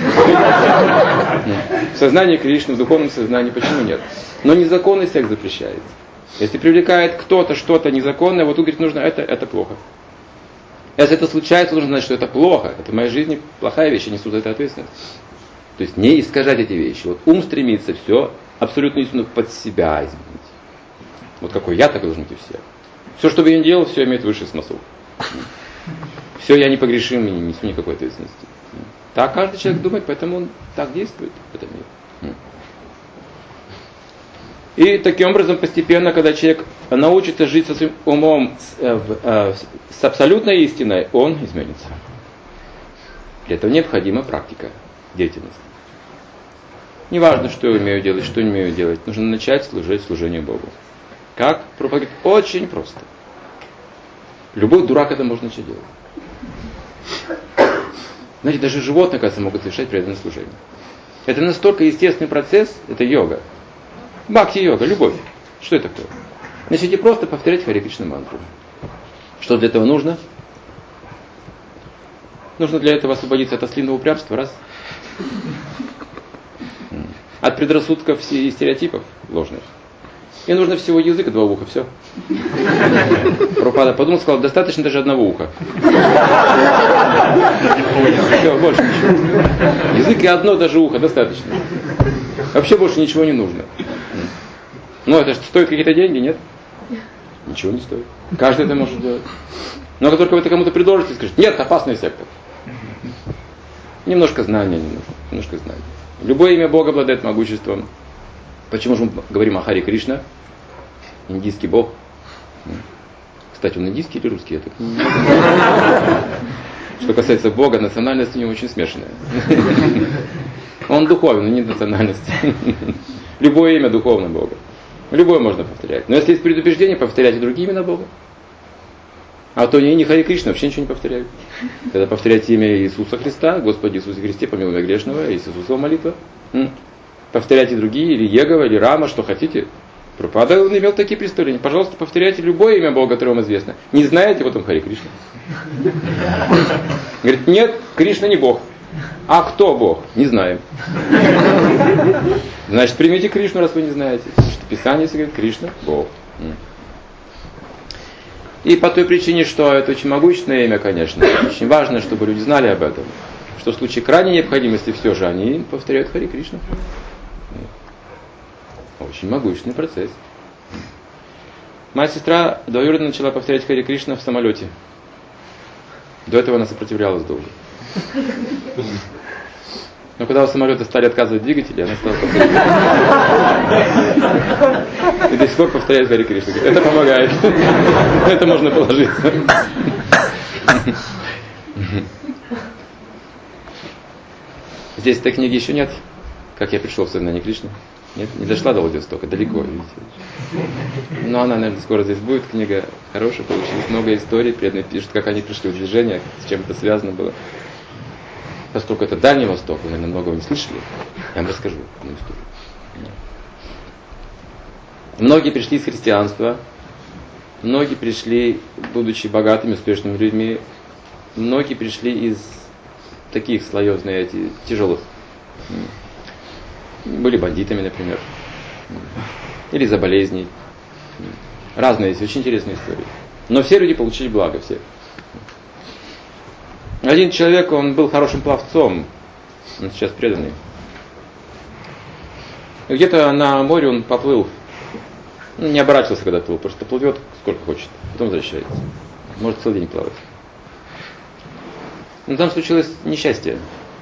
В сознании Кришны, в духовном сознании, почему нет? Но незаконный секс запрещается. Если привлекает кто-то что-то незаконное, вот тут говорит, нужно это, это плохо. Если это случается, нужно знать, что это плохо. Это в моей жизни плохая вещь, я несу за это ответственность. То есть не искажать эти вещи. Вот ум стремится все абсолютно истину под себя изменить. Вот какой я, так и должен быть у всех. Все, что бы я ни делал, все имеет высший смысл. Все, я не погрешим и не несу никакой ответственности. Так каждый человек думает, поэтому он так действует в этом мире. И таким образом постепенно, когда человек научится жить со своим умом с, э, с абсолютной истиной, он изменится. Для этого необходима практика, деятельность. Неважно, что я умею делать, что не умею делать. Нужно начать служить служению Богу. Как? Проповедь очень просто. Любой дурак это может начать делать. Знаете, даже животные, оказывается, могут совершать преданное служение. Это настолько естественный процесс, это йога. Бхакти-йога, любовь. Что это такое? Начните просто повторять Харе Кришна мантру. Что для этого нужно? Нужно для этого освободиться от ослиного упрямства, раз. От предрассудков и стереотипов ложных. И нужно всего язык и два уха, все. Прабхупада подумал, сказал, достаточно даже одного уха. Все, больше ничего. Язык и одно даже ухо достаточно. Вообще больше ничего не нужно. Ну, это что, стоит какие-то деньги, нет? Ничего не стоит. Каждый это может делать. Но как только вы это кому-то предложите, скажете, нет, опасная секта. Немножко знания не нужно. Немножко знания. Любое имя Бога обладает могуществом. Почему же мы говорим о Харе Кришна? Индийский Бог. Кстати, он индийский или русский? Это... Что касается Бога, национальность у него очень смешанная. Он духовен, но не национальность. Любое имя духовное Бога. Любое можно повторять. Но если есть предупреждение, повторяйте другие имена Бога. А то не, не Харе Кришна, вообще ничего не повторяют. Когда повторяйте имя Иисуса Христа, Господи Иисусе Христе, помилуй меня грешного, Иисусова молитва. Повторяйте другие, или Егова, или Рама, что хотите. Прабхупада имел такие представления. Пожалуйста, повторяйте любое имя Бога, которое вам известно. Не знаете, потом Харе Кришна. Говорит, нет, Кришна не Бог. А кто Бог? Не знаем. Значит, примите Кришну, раз вы не знаете. Потому что Писание говорит, Кришна Бог. И по той причине, что это очень могущественное имя, конечно. Очень важно, чтобы люди знали об этом. Что в случае крайней необходимости все же они повторяют Харе Кришна. Очень могущественный процесс. Моя сестра двоюродно начала повторять Харе Кришна в самолете. До этого она сопротивлялась долго. Но когда у самолета стали отказывать двигатели, она стала повторять. И до сих пор повторяет Харе Кришна. Говорит, это помогает. Это можно положиться. Здесь этой книги еще нет. Как я пришел в сознание Кришны. Нет, не дошла до Владивостока, далеко, видите. Но она, наверное, скоро здесь будет. Книга хорошая, получилось много историй. Преданные пишут, как они пришли в движение, с чем это связано было. Поскольку это Дальний Восток, вы, наверное, многого не слышали, я вам расскажу одну историю. Многие пришли из христианства, многие пришли, будучи богатыми, успешными людьми, многие пришли из таких слоев, знаете, тяжелых. Были бандитами, например. Или из-за болезней. Разные есть, очень интересные истории. Но все люди получили благо, все. Один человек, он был хорошим пловцом. Он сейчас преданный. И где-то на море он поплыл. Не оборачивался, когда плыл. Просто плывет сколько хочет. Потом возвращается. Может целый день плавать. Но там случилось несчастье.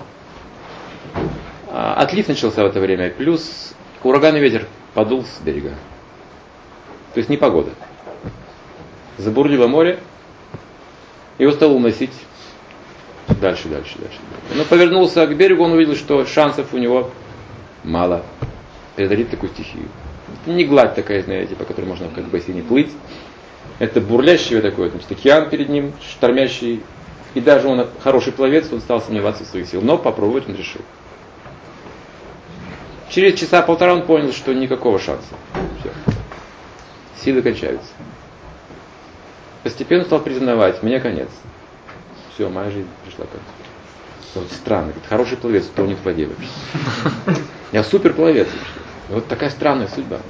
Отлив начался в это время, плюс ураганный ветер подул с берега. То есть непогода. Забурлило море, его стало уносить дальше, дальше, дальше. Но повернулся к берегу, он увидел, что шансов у него мало преодолеть такую стихию. Это не гладь такая, знаете, по которой можно как в бассейне плыть. Это бурлящий такой, значит, океан перед ним, штормящий. И даже он хороший пловец, он стал сомневаться в своих силах. Но попробовать он решил. Через часа полтора он понял, что никакого шанса. Все. Силы кончаются. Постепенно стал признавать, мне конец. Все, моя жизнь пришла к концу. Вот странно, говорит, хороший пловец тонет в воде вообще. Я супер пловец вообще. Вот такая странная судьба.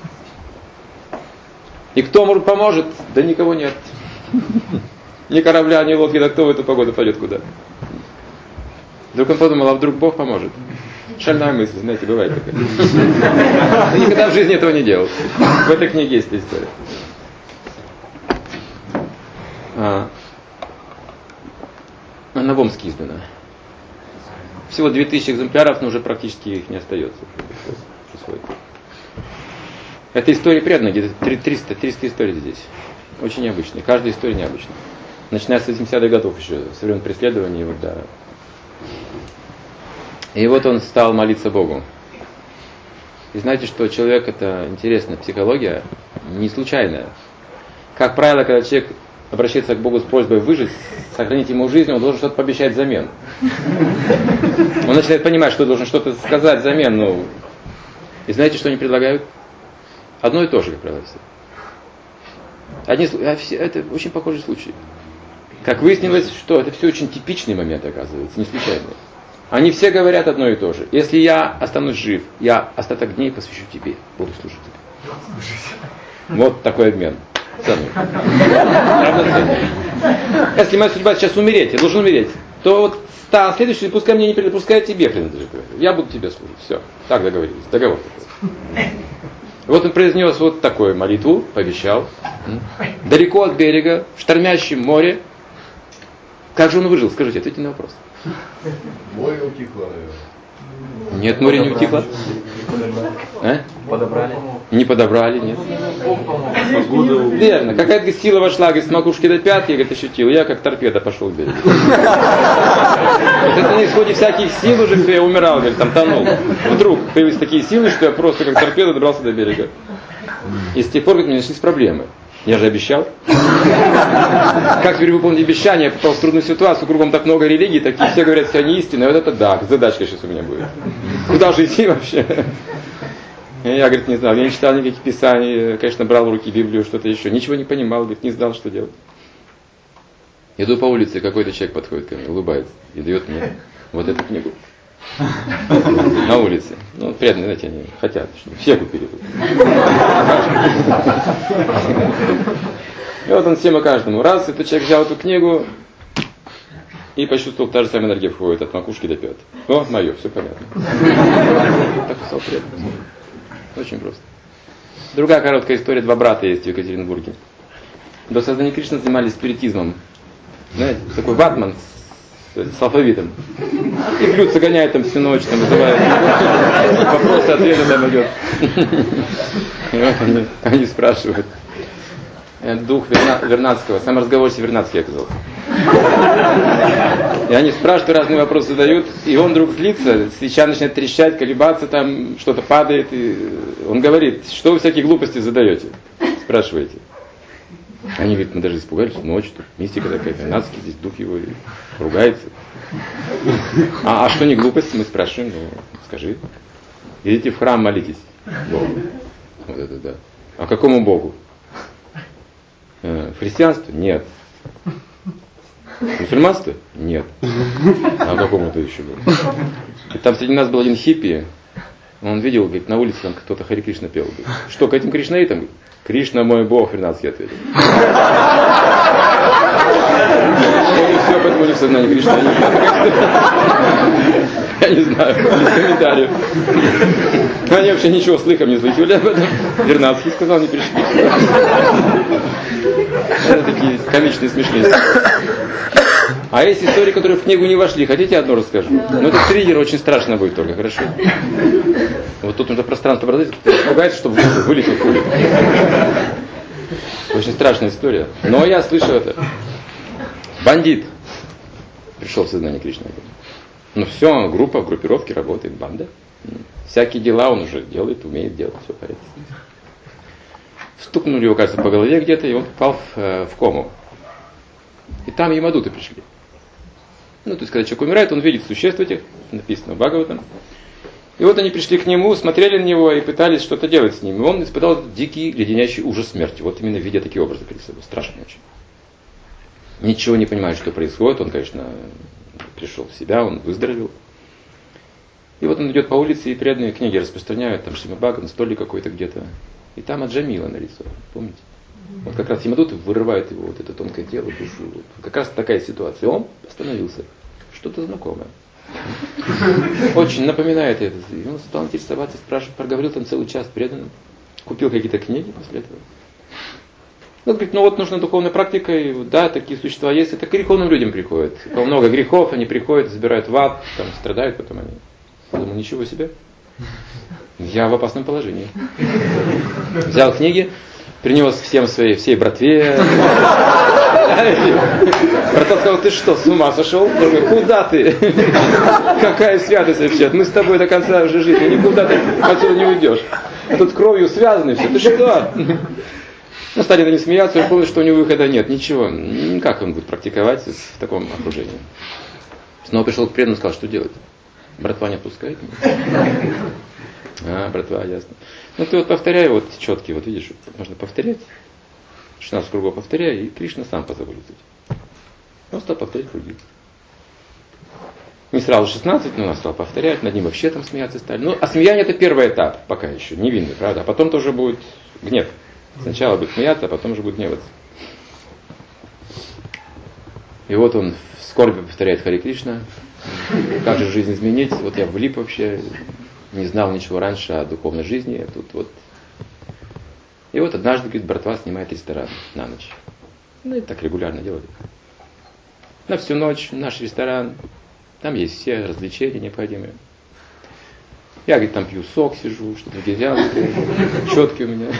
И кто может поможет? Да никого нет. Ни корабля, ни лодки, да кто в эту погоду пойдет куда? Вдруг он подумал, а вдруг Бог поможет? Шальная мысль, знаете, бывает такая. Никогда в жизни этого не делал. В этой книге есть история. А, она в Омске издана. Всего две тысячи экземпляров, но уже практически их не остается. Это история преданных, где-то триста, триста историй здесь. Очень необычные. Каждая история необычная. Начиная с восьмидесятых годов еще, со времен преследования его, да. И вот он стал молиться Богу. И знаете, что человек, это интересно, психология не случайная. Как правило, когда человек обращается к Богу с просьбой выжить, сохранить ему жизнь, он должен что-то пообещать взамен. Он начинает понимать, что должен что-то сказать взамен. Ну, и знаете, что они предлагают? Одно и то же, как правило, все. Одни, это очень похожий случай. Как выяснилось, что это все очень типичные моменты, оказывается, не случайные. Они все говорят одно и то же. Если я останусь жив, я остаток дней посвящу тебе, буду служить тебе. Вот такой обмен. Если моя судьба сейчас умереть, я должен умереть, то вот та следующий, пускай мне не принадлежит, пускай тебе принадлежит. Я буду тебе служить. Все. Так договорились. Договор такой. Вот он произнес вот такую молитву, пообещал. Далеко от берега, в штормящем море. Как же он выжил? Скажите, ответьте на вопрос. Море утекло, наверное. Нет, море не утекло. А? Подобрали? Не подобрали, нет. Верно. Какая-то сила вошла, говорит, с макушки до пят, я, говорит, ощутил. Я как торпеда пошел в берег. Вот это на исходе всяких сил уже, кто я умирал, говорит, там тонул. Вдруг появились такие силы, что я просто как торпеда добрался до берега. И с тех пор, говорит, мне начались проблемы. Я же обещал. Как теперь выполнить обещание? Я попал в трудную ситуацию, кругом так много религий, такие все говорят, все они истинные. Вот это да, задачка сейчас у меня будет. Куда же идти вообще? Я, говорит, не знал. Я не читал никаких писаний, конечно, брал в руки Библию, что-то еще. Ничего не понимал, говорит, не знал, что делать. Иду по улице, какой-то человек подходит ко мне, улыбается и дает мне вот эту книгу. На улице. Ну, преданные, знаете, они хотят, чтобы все купили. И вот он всем и каждому. Раз, этот человек взял эту книгу и почувствовал, та же самая энергия входит от макушки до пят. О, мое, все понятно. Так и стал преданным. Очень просто. Другая короткая история. Два брата есть в Екатеринбурге. До создания Кришны занимались спиритизмом. Знаете, такой ватман с алфавитом. И блюдца гоняет там всю ночь, там вызывает. Вопросы, ответы там идет. И вот они, они спрашивают. Дух Верна, Вернадского, сам разговор Вернадский оказался. И они спрашивают, разные вопросы задают, и он вдруг злится, свеча начинает трещать, колебаться, там что-то падает, и он говорит, что вы всякие глупости задаете, спрашиваете. Они говорят, мы даже испугались, ночь, тут мистика такая, Вернадский, здесь дух его ругается. А, а что не глупости, мы спрашиваем, ну скажи. Идите в храм, молитесь Богу. Вот это да. А какому Богу? Христианство? Нет. Мусульманство? Нет. А какому это еще было? И там среди нас был один хиппи. Он видел, говорит, на улице там кто-то Хари Кришна пел. Говорит, что, к этим кришнаитам? Кришна мой Бог, Вернадский ответил. Все, поэтому не в сознании Кришны. Я не знаю, без комментариев. Они вообще ничего слыхом не слыхивали об этом. Вернадский сказал, не пришли. Это такие комичные, смешные. А есть истории, которые в книгу не вошли. Хотите, одну расскажу? Но это триллер, очень страшно будет только, хорошо? Вот тут нужно пространство продать, пугается, чтобы вылетел в улицу. Очень страшная история. Но я слышу это. Бандит пришел в сознание Кришны. Ну все, группа в группировке работает, банда. Всякие дела он уже делает, умеет делать, все в порядке. Стукнули его, кажется, по голове где-то, и он попал в, в кому. И там ямадуты пришли. Ну, то есть, когда человек умирает, он видит существ этих, написано в Бхагаватам. И вот они пришли к нему, смотрели на него и пытались что-то делать с ним. И он испытал дикий, леденящий ужас смерти. Вот именно видя такие образы перед собой. Страшно очень. Ничего не понимает, что происходит. Он, конечно, пришел в себя, он выздоровел. И вот он идет по улице, и преданные книги распространяют, там Шримад-Бхагаватам, столик какой-то где-то. И там Аджамила нарисован, помните? Вот как раз ямадуты вырывают его, вот это тонкое тело, душу. Вот как раз такая ситуация. И он остановился. Что-то знакомое. Очень напоминает это. И он стал интересоваться, спрашивать, проговорил там целый час преданным. Купил какие-то книги после этого. Он говорит, ну вот нужна духовная практика, и да, такие существа есть, это к греховным людям приходят. У кого много грехов, они приходят, забирают в ад, там страдают, потом они. Я думаю, ничего себе. Я в опасном положении. Взял книги, принес всем своей, всей братве. Братан сказал, ты что, с ума сошел? Я говорю, куда ты? Какая святость вообще? Мы с тобой до конца уже жизни, никуда ты отсюда не уйдешь. А тут кровью связаны все. Ты что? Ну, стали не смеяться, он понял, что у него выхода нет, ничего. Как он будет практиковать в таком окружении? Снова пришел к преданному и сказал, что делать? Братва не отпускает меня? А, братва, ясно. Ну, ты вот повторяй вот четкие, вот видишь, можно повторять. шестнадцать кругов повторяй, и Кришна сам позовет. Он стал повторять круги. Не сразу шестнадцать, но он стал повторять, над ним вообще там смеяться стали. Ну, а смеяние это первый этап, пока еще, невинный, правда? А потом тоже будет гнев. Сначала будет смеяться, а потом уже будет гневаться. И вот он в скорби повторяет Харе Кришна. Как же жизнь изменить? Вот я влип вообще, не знал ничего раньше о духовной жизни. Тут вот. И вот однажды, говорит, братва снимает ресторан на ночь. Ну и так регулярно делали. На всю ночь наш ресторан. Там есть все развлечения необходимые. Я, говорит, там пью сок, сижу, что-то вегетарианское, четкие у меня.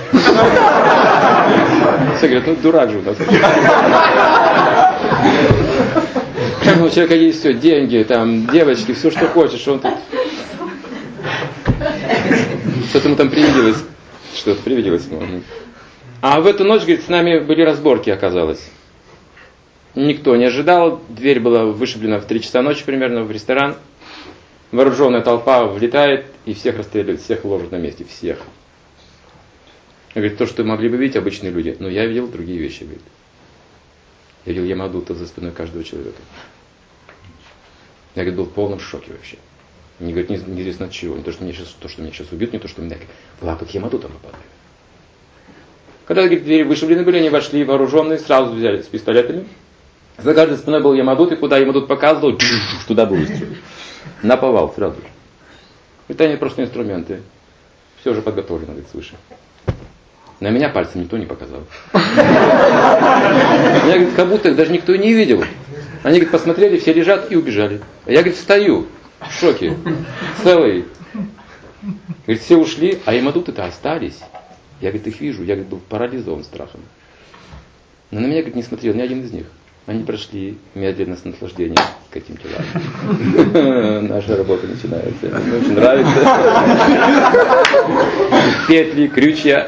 Все говорят, ну дурак же у нас. У человека есть все, деньги, там, девочки, все, что хочешь, он тут... Что-то ему там привиделось. Что-то привиделось ему. А в эту ночь, говорит, с нами были разборки, оказалось. Никто не ожидал. Дверь была вышиблена в три часа ночи примерно в ресторан. Вооруженная толпа влетает и всех расстреливает, всех ложат на месте, всех. Говорит, то, что могли бы видеть обычные люди, но я видел другие вещи, говорит. Я видел Ямадута за спиной каждого человека. Я, говорит, был в полном шоке вообще. Не, говорит, неизвестно от чего. Не то, что меня сейчас, то, что меня сейчас убьют, не то, что меня в лапы к Ямадутам попадают. Когда, говорит, двери вышиблены были, они вошли вооруженные, сразу взяли с пистолетами. За каждой спиной был Ямадут, и куда Ямадут показывал, туда был выстрел. Наповал сразу же. Это они просто инструменты. Все уже подготовлено, говорит, свыше. На меня пальцем никто не показал. Я, говорит, как будто их даже никто не видел. Они, говорит, посмотрели, все лежат и убежали. А я, говорит, встаю в шоке. Целый. Говорит, все ушли, а Ямадуты-то остались. Я, говорит, их вижу. Я, говорит, был парализован страхом. Но на меня, говорит, не смотрел ни один из них. Они прошли медленно с наслаждением к этим телам. Наша работа начинается. Мне очень нравится. Петли, крючья.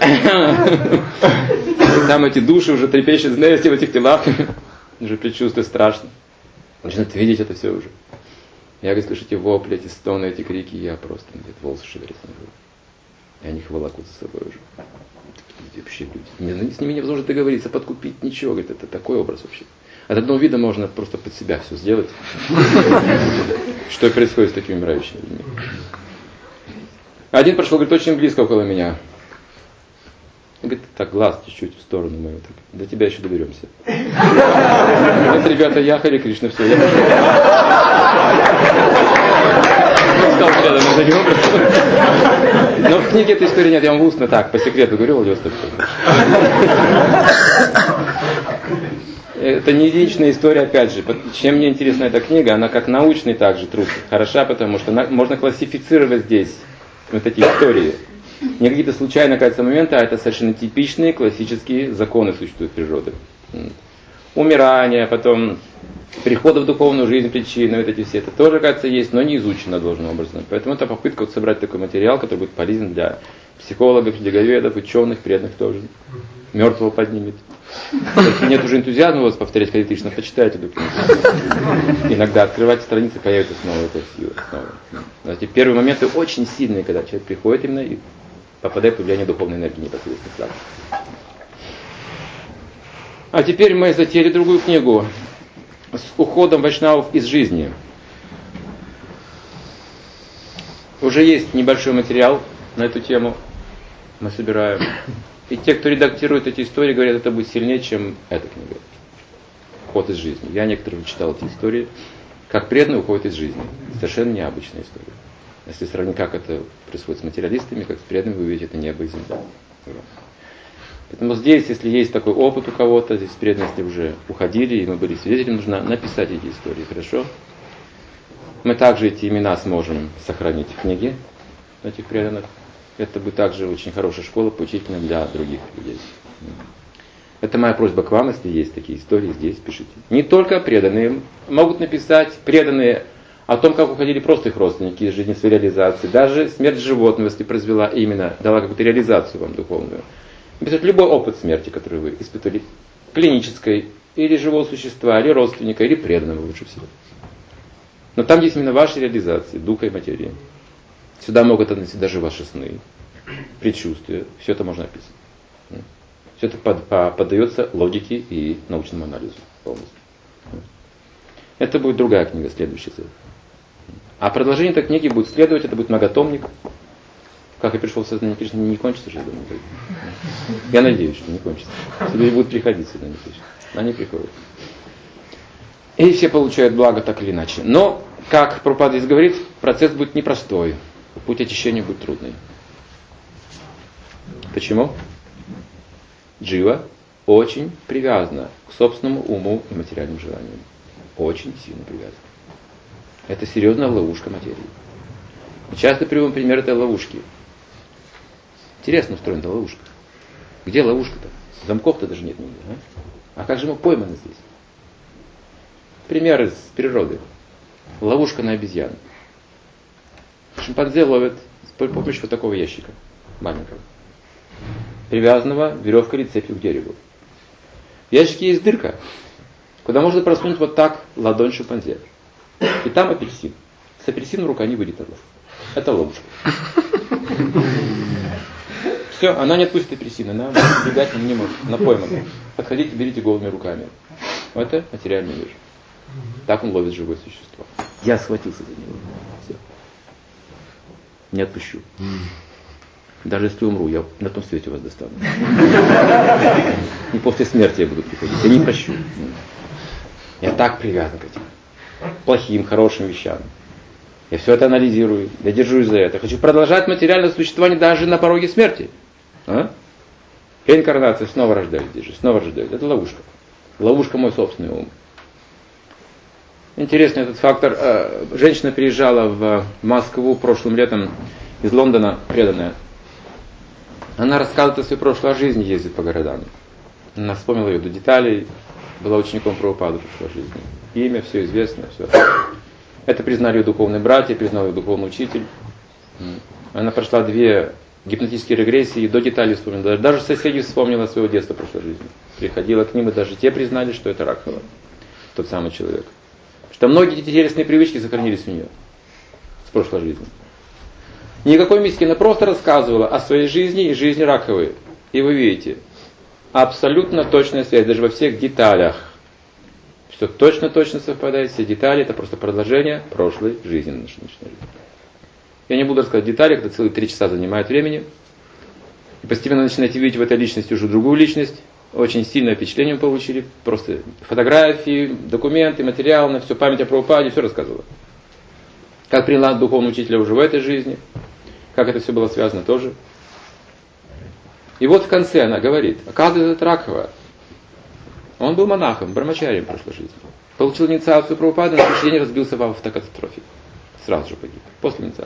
Там эти души уже трепещут, знаете, в этих телах. Уже предчувствие страшно. Начинают видеть это все уже. Я, говорит, слышу эти вопли, эти стоны, эти крики. Я просто где-то волосы шевелятся. И они их волокут за собой уже. Вообще люди. С ними невозможно договориться, подкупить, ничего. Говорит, это такой образ вообще. От одного вида можно просто под себя все сделать. Что происходит с такими умирающими людьми. Один прошел, говорит, очень близко около меня. Говорит, так, глаз чуть-чуть в сторону мою. Так, до тебя еще доберемся. Говорит, ребята, я Харе Кришна, все, я пошел. Стал рядом на таким образом. Но в книге этой истории нет, я вам устно так, по секрету говорю, Владивосток. Это не единичная история, опять же. Чем мне интересна эта книга, она как научный также труд хороша, потому что она, можно классифицировать здесь вот эти истории. Не какие-то случайные, кажется, моменты, а это совершенно типичные классические законы существуют природы. Умирание, потом перехода в духовную жизнь, причины, вот эти все, это тоже, кажется, есть, но не изучено должным образом. Поэтому это попытка вот собрать такой материал, который будет полезен для психологов, религоведов, ученых, преданных тоже. Мертвого поднимет. Если нет уже энтузиазма у вас повторять Харе Кришна, почитайте эту книгу. Иногда открывать страницы, появится снова эта сила. Снова. Но эти первые моменты очень сильные, когда человек приходит именно и попадает в влияние духовной энергии непосредственно сразу. А теперь мы затеяли другую книгу с уходом вайшнавов из жизни. Уже есть небольшой материал на эту тему. Мы собираем. И те, кто редактирует эти истории, говорят, это будет сильнее, чем эта книга. Уход из жизни. Я некоторые читал эти истории. Как преданный уходит из жизни. Совершенно необычная история. Если сравнить, как это происходит с материалистами, как с преданными, вы увидите, это небо и земля. Поэтому здесь, если есть такой опыт у кого-то, здесь преданности уже уходили, и мы были свидетелями, нужно написать эти истории, хорошо? Мы также эти имена сможем сохранить в книге этих преданных. Это будет также очень хорошая школа, поучительная для других людей. Это моя просьба к вам, если есть такие истории, здесь пишите. Не только преданные, могут написать преданные о том, как уходили просто их родственники из жизни своей реализации. Даже смерть животного, если произвела именно, дала какую-то реализацию вам духовную. Написать любой опыт смерти, который вы испытали, клинической, или живого существа, или родственника, или преданного лучше всего. Но там есть именно ваши реализации, духа и материи. Сюда могут относиться даже ваши сны, предчувствия. Все это можно описать. Все это под, по, поддается логике и научному анализу полностью. Это будет другая книга, следующая. А продолжение этой книги будет следовать, это будет многотомник. Как я пришел в сознание Кришны, не кончится же, я думаю. Я надеюсь, что не кончится. Люди будут приходить в сознание Кришны. Они приходят. И все получают благо так или иначе. Но, как Прабхупада здесь говорит, процесс будет непростой. Путь очищения будет трудный. Почему? Джива очень привязана к собственному уму и материальным желаниям. Очень сильно привязана. Это серьезная ловушка материи. Мы часто приводим пример этой ловушки. Интересно устроена эта ловушка. Где ловушка-то? Замков-то даже нет нигде. А, а как же мы пойманы здесь? Пример из природы. Ловушка на обезьян. Шимпанзе ловят с помощью вот такого ящика. Маленького. Привязанного веревкой или цепью к дереву. В ящике есть дырка, куда можно просунуть вот так ладонь шимпанзе. И там апельсин. С апельсином рука не выйдет оттуда. Это ловушка. Все, она не отпустит апельсин, она бегать не может. Она поймана. Подходите, берите голыми руками. Это материальный мир. Так он ловит живое существо. Я схватился за него. Все. Не отпущу. Даже если умру, я на том свете вас достану. И после смерти я буду приходить. Я не прощу. Я так привязан к этим плохим, хорошим вещам. Я все это анализирую. Я держусь за это. Хочу продолжать материальное существование даже на пороге смерти. А? Реинкарнация, снова рождаюсь здесь же, снова рождаюсь. Это ловушка. Ловушка мой собственный ум. Интересный этот фактор. Женщина приезжала в Москву прошлым летом из Лондона, преданная. Она рассказывает о своей прошлой жизни, ездит по городам. Она вспомнила ее до деталей, была учеником Прабхупады в прошлой жизни. Имя, все известно, все. Это признали ее духовные братья, признал ее духовный учитель. Она прошла две гипнотические регрессии и до деталей вспомнила. Даже соседи вспомнила своего детства в прошлой жизни. Приходила к ним, и даже те признали, что это Ракхава, тот самый человек. Что многие эти телесные привычки сохранились у нее с прошлой жизни. Никакой мистики, она просто рассказывала о своей жизни и жизни Ракхавы. И вы видите, абсолютно точная связь, даже во всех деталях. Все точно-точно совпадает, все детали, это просто продолжение прошлой жизни нашей личной жизни. Я не буду рассказывать детали, это целые три часа занимает времени. И постепенно начинаете видеть в этой личности уже другую личность. Очень сильное впечатление получили. Просто фотографии, документы, материалы, на все, память о Прабхупаде, все рассказывала. Как приняла духовного учителя уже в этой жизни. Как это все было связано тоже. И вот в конце она говорит, оказывается, это Ракхава. Он был монахом, брамачарием в прошлой жизни. Получил инициацию Прабхупады, на следующий день разбился в автокатастрофе. Сразу же погиб, после инициации.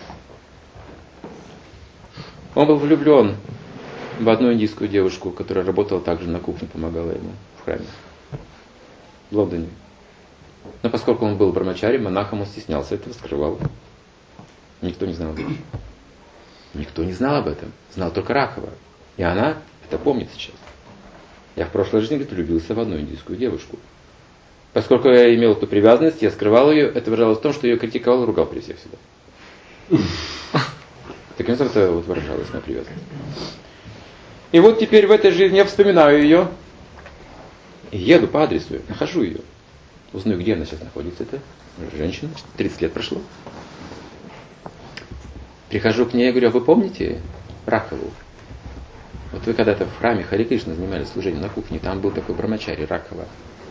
Он был влюблен в одну индийскую девушку, которая работала также на кухне, помогала ему в храме. В Лондоне. Но поскольку он был брамачарием, монахом, он стеснялся этого, скрывал. Никто не знал об этом. Никто не знал об этом. Знал только Ракхава. И она это помнит сейчас. Я в прошлой жизни, говорит, влюбился в одну индийскую девушку. Поскольку я имел эту привязанность, я скрывал ее, это выражалось в том, что я ее критиковал и ругал при всех всегда. Таким образом, это вот выражалась моя привязанность. И вот теперь в этой жизни я вспоминаю ее. И еду по адресу, нахожу ее. Узнаю, где она сейчас находится. Это женщина, тридцать лет прошло. Прихожу к ней и говорю, а вы помните Ракхаву? Вот вы когда-то в храме Харе Кришна занимались служением на кухне, там был такой брамачари Ракхава.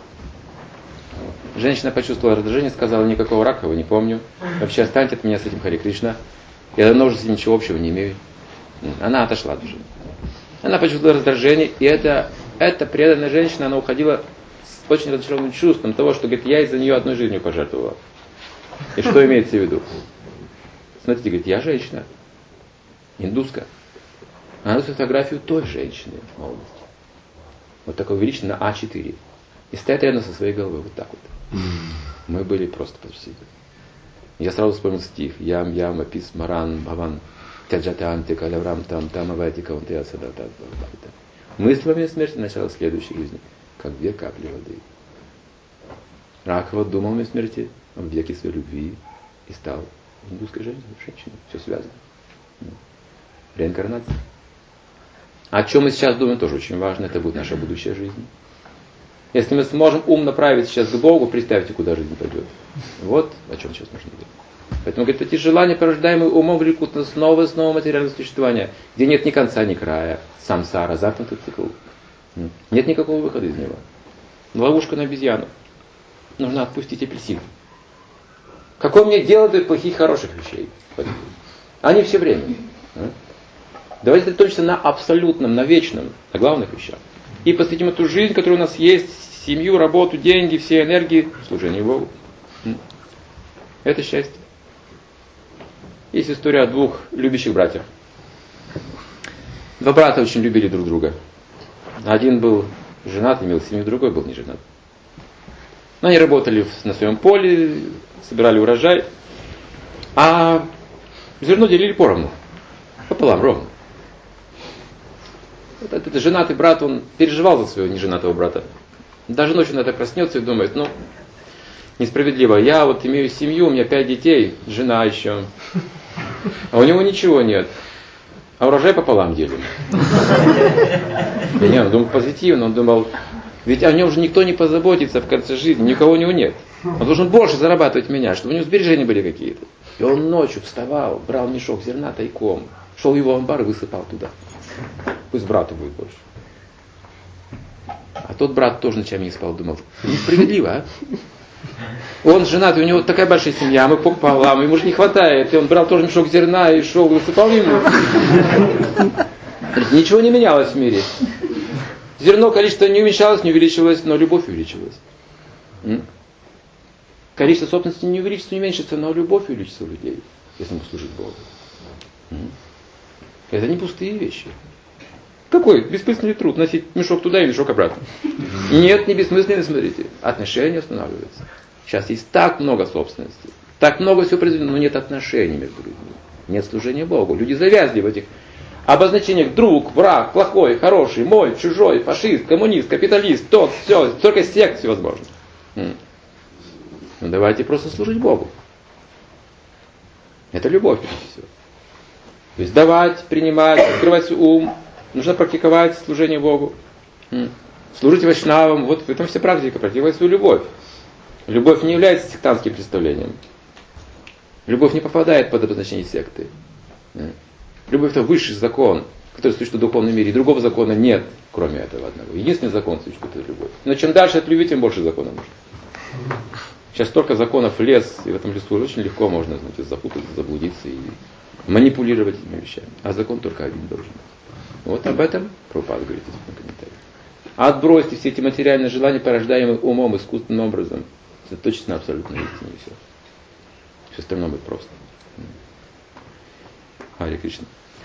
Женщина почувствовала раздражение, сказала, никакого Ракхава не помню. Вообще останьте от меня с этим Харе Кришна. Я давно уже с ним ничего общего не имею. Она отошла даже. Она почувствовала раздражение, и это, эта преданная женщина, она уходила с очень разочарованным чувством того, что, говорит, я из-за нее одной жизнью пожертвовала. И что имеется в виду? Смотрите, говорит, я женщина, индуска. Она дает фотографию той женщины в молодости. Вот такой увеличенный на а четыре. И стоят рядом со своей головой, вот так вот. Мы были просто почти. Я сразу вспомнил стих. Ям, ям, апис, маран, баван, тяджатанты, каляврам, там, там, авайти, каунтея, садата. Мысль во время смерти начала следующей жизни, как две капли воды. Ракхава думал о смерти, в веке своей любви, и стал индусской женщиной, женщиной. Все связано. Реинкарнация. О чем мы сейчас думаем, тоже очень важно. Это будет наша будущая жизнь. Если мы сможем ум направить сейчас к Богу, представьте, куда жизнь пойдет. Вот о чем сейчас нужно говорить. Поэтому, говорит, эти желания, порождаемые умом, влекут нас снова и снова материальное существование, где нет ни конца, ни края. Самсара, замкнутый цикл. Нет никакого выхода из него. Ловушка на обезьяну. Нужно отпустить апельсин. Какое мне дело до плохих, хороших вещей? Они все время. Давайте сосредоточимся на абсолютном, на вечном, на главных вещах. И посвятим эту жизнь, которая у нас есть, семью, работу, деньги, все энергии, служению Богу. Это счастье. Есть история о двух любящих братьях. Два брата очень любили друг друга. Один был женат, имел семью, другой был не женат. Но они работали на своем поле, собирали урожай, а зерно делили поровну, пополам, ровно. Вот этот женатый брат, он переживал за своего неженатого брата. Даже ночью на это проснется и думает, ну, несправедливо, я вот имею семью, у меня пять детей, жена еще, а у него ничего нет, а урожай пополам делим. И не, он думал позитивно, он думал, ведь о нем уже никто не позаботится в конце жизни, никого у него нет. Он должен больше зарабатывать меня, чтобы у него сбережения были какие-то. И он ночью вставал, брал мешок зерна тайком, шел в его амбар и высыпал туда. Пусть брату будет больше. А тот брат тоже ночами не спал, думал, несправедливо, а? Он женат, у него такая большая семья, мы пополам, ему же не хватает. И он брал тоже мешок зерна и шел и высыпал ему. Ничего не менялось в мире. Зерно, количество не уменьшалось, не увеличивалось, но любовь увеличилась. Количество собственности не увеличится, не уменьшится, но любовь увеличится у людей, если мы служим Богу. Это не пустые вещи. Какой бессмысленный труд носить мешок туда и мешок обратно? Нет, не бессмысленно, смотрите. Отношения устанавливаются. Сейчас есть так много собственности, так много всего произведено, но нет отношений между людьми. Нет служения Богу. Люди завязли в этих обозначениях: друг, враг, плохой, хороший, мой, чужой, фашист, коммунист, капиталист, тот, все, только сект всевозможных. Ну давайте просто служить Богу. Это любовь, прежде всего. То есть давать, принимать, открывать свой ум. Нужно практиковать служение Богу. Служить вайшнавам. Вот в этом вся практика. Практиковать свою любовь. Любовь не является сектантским представлением. Любовь не попадает под обозначение секты. Любовь — это высший закон, который существует в духовном мире. И другого закона нет, кроме этого одного. Единственный закон существует — это любовь. Но чем дальше от любви, тем больше законов нужно. Сейчас столько законов лес, и в этом лесу очень легко можно, знаете, запутаться, заблудиться и манипулировать этими вещами. А закон только один должен быть. Вот об этом Прабхупада говорит в этом комментарии. Отбросьте все эти материальные желания, порождаемые умом, искусственным образом. Сосредоточьтесь на абсолютной истине, и все. Все остальное будет просто. Харе Кришна.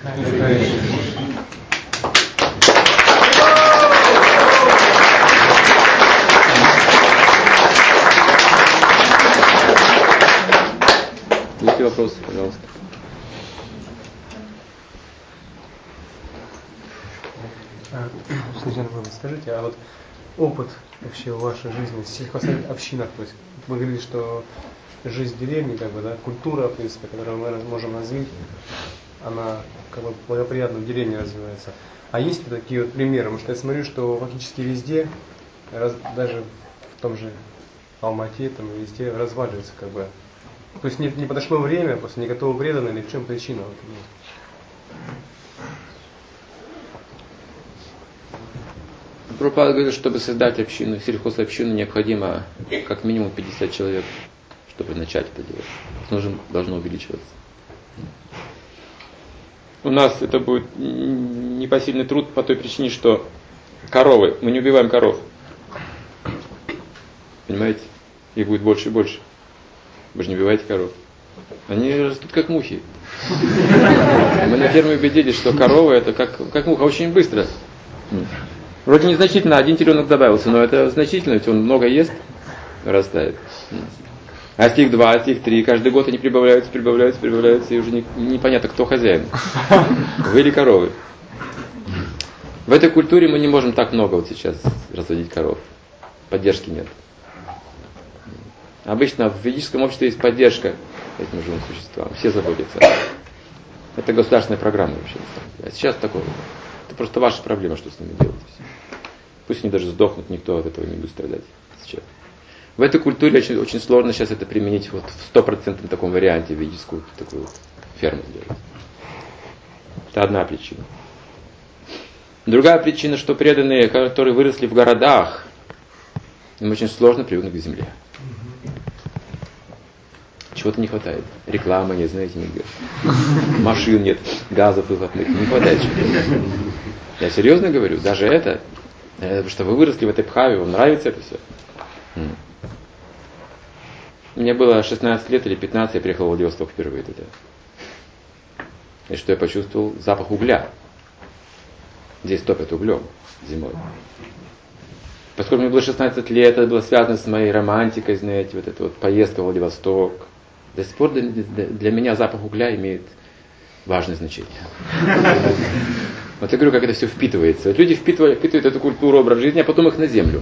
Есть вопросы, пожалуйста. Сначала вы скажите, а вот опыт вообще в вашей жизни, в сельхозобщинах, то есть вы говорили, что жизнь в деревне, как бы, да, культура, в принципе, которую мы можем развить, она как бы благоприятно в деревне развивается. А есть ли такие вот примеры? Потому что я смотрю, что фактически везде, раз, даже в том же Алмате, там везде разваливается, как бы. То есть не, не подошло время, просто не готовы преданные, или в чем причина? Вот, Прабхупада говорит, чтобы создать общину, сельхозобщину, необходимо как минимум пятьдесят человек, чтобы начать это делать. Нужно, должно увеличиваться. у нас это будет непосильный труд по той причине, что коровы, мы не убиваем коров. Понимаете? Их будет больше и больше. Вы же не убиваете коров. Они растут как мухи. Мы на ферме убедились, что коровы это как, как муха, очень быстро. Вроде незначительно, один теленок добавился, но это значительно, ведь он много ест, растает. А если их два, если их три, каждый год они прибавляются, прибавляются, прибавляются, и уже не, непонятно, кто хозяин. Вы или коровы. В этой культуре мы не можем так много вот сейчас разводить коров. Поддержки нет. Обычно в ведическом обществе есть поддержка этим живым существам. Все заботятся. Это государственная программа вообще. А сейчас такое. Это просто ваша проблема, что с ними делать. Пусть они даже сдохнут, никто от этого не будет страдать сейчас. В этой культуре очень, очень сложно сейчас это применить вот в стопроцентном таком варианте, ведическую такую вот ферму сделать. Это одна причина. Другая причина, что преданные, которые выросли в городах, им очень сложно привыкнуть к земле. Чего-то не хватает. Рекламы нет, знаете, нигде. Машин нет, газов выхлопных. Не хватает чего-то. Я серьезно говорю, даже это, потому что вы выросли в этой пхаве, вам нравится это все. Мне было шестнадцать лет или пятнадцать, я приехал в Владивосток впервые туда. И что я почувствовал? Запах угля. Здесь топят углем зимой. Поскольку мне было шестнадцать лет, это было связано с моей романтикой, знаете, вот эта вот поездка в Владивосток. До сих пор для, для меня запах угля имеет важное значение. Вот я говорю, как это все впитывается. Люди впитывают, впитывают эту культуру, образ жизни, а потом их на землю.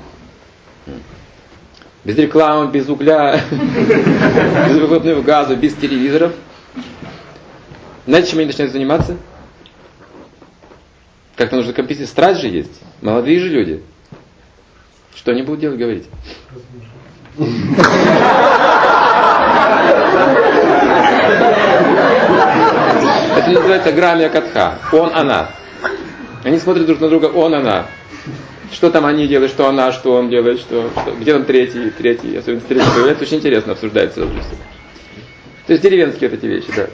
Без рекламы, без угля, без выхлопного газа, без телевизоров. Знаете, чем они начинают заниматься? Как-то нужно компьютер. Страсть же есть. Молодые же люди. Что они будут делать, говорить? Это называется грамия катха. Он, она. Они смотрят друг на друга, он, она. Что там они делают, что она, что он делает, что, что где там третий, третий, особенно третий появляется, очень интересно обсуждается. То есть деревенские вот эти вещи, да.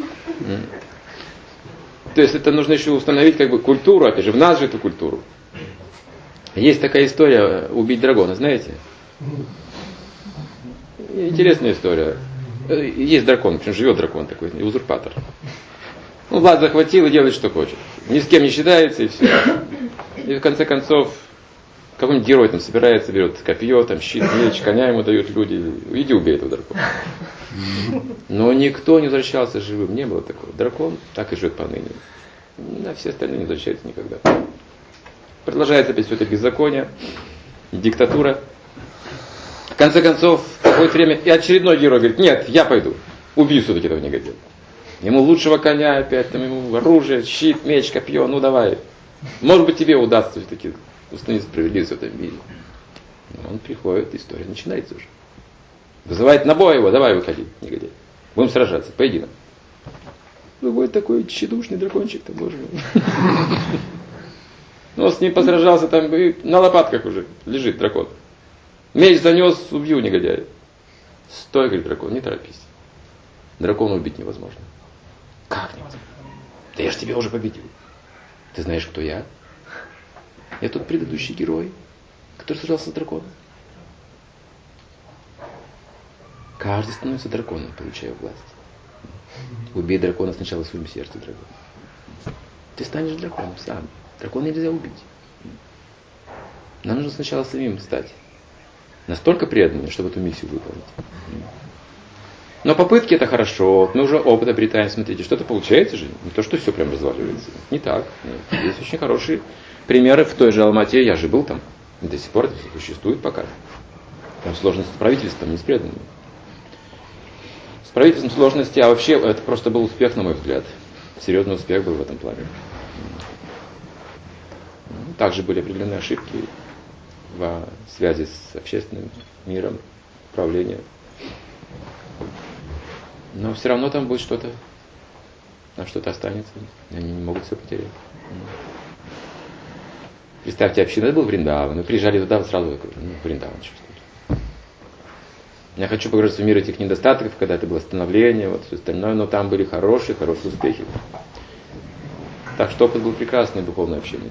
То есть это нужно еще установить как бы культуру, опять же, в нас же эту культуру. Есть такая история убить дракона, знаете? Интересная история. Есть дракон, причем живет дракон такой, узурпатор. Ну, власть захватил и делает, что хочет. Ни с кем не считается и все. И в конце концов, какой-нибудь герой там собирается, берет копье, там щит, меч, коня ему дают люди. Иди убей этого дракона. Но никто не возвращался живым, не было такого. Дракон так и живет поныне. А все остальные не возвращаются никогда. Продолжается опять все это беззаконие, диктатура. В конце концов, в какое-то время и очередной герой говорит, нет, я пойду, убью все-таки этого негодяя. Ему лучшего коня опять, там ему оружие, щит, меч, копье, ну давай. Может быть тебе удастся все-таки установить справедливость в этом мире. Но он приходит, история начинается уже. Вызывает на бой его, давай выходи, негодяй. Будем сражаться, поединок. Выходит такой тщедушный дракончик-то, боже мой. Ну, с ним посражался, там и на лопатках уже лежит дракон. Меч занес, убью негодяя. Стой, говорит дракон, не торопись. Дракона убить невозможно. Как невозможно? Да я же тебя уже победил. Ты знаешь, кто я? Я тот предыдущий герой, который сражался с драконом. Каждый становится драконом, получая власть. Убей дракона сначала в своем сердце, дракон. Ты станешь драконом сам. Дракона нельзя убить. Нам нужно сначала самим стать настолько преданными, чтобы эту миссию выполнить. Но попытки это хорошо, мы уже опыт обретаем, смотрите, что-то получается же, не то, что все прям разваливается. Не так. Нет. Есть очень хорошие примеры в той же Алмате, я же был там, и до сих пор это существует пока. Там сложности с правительством, не с преданными. С правительством сложности, а вообще это просто был успех, на мой взгляд. Серьезный успех был в этом плане. Также были определенные ошибки в связи с общественным миром, управлением. Но все равно там будет что-то, там что-то останется. Они не могут все потерять. Представьте, община, это был Вриндаван. Мы приезжали туда, сразу ну, Вриндаван чувствует. Я хочу погрузиться в мир этих недостатков, когда это было становление, вот все остальное, но там были хорошие, хорошие успехи. Так что опыт был прекрасный, духовное общение.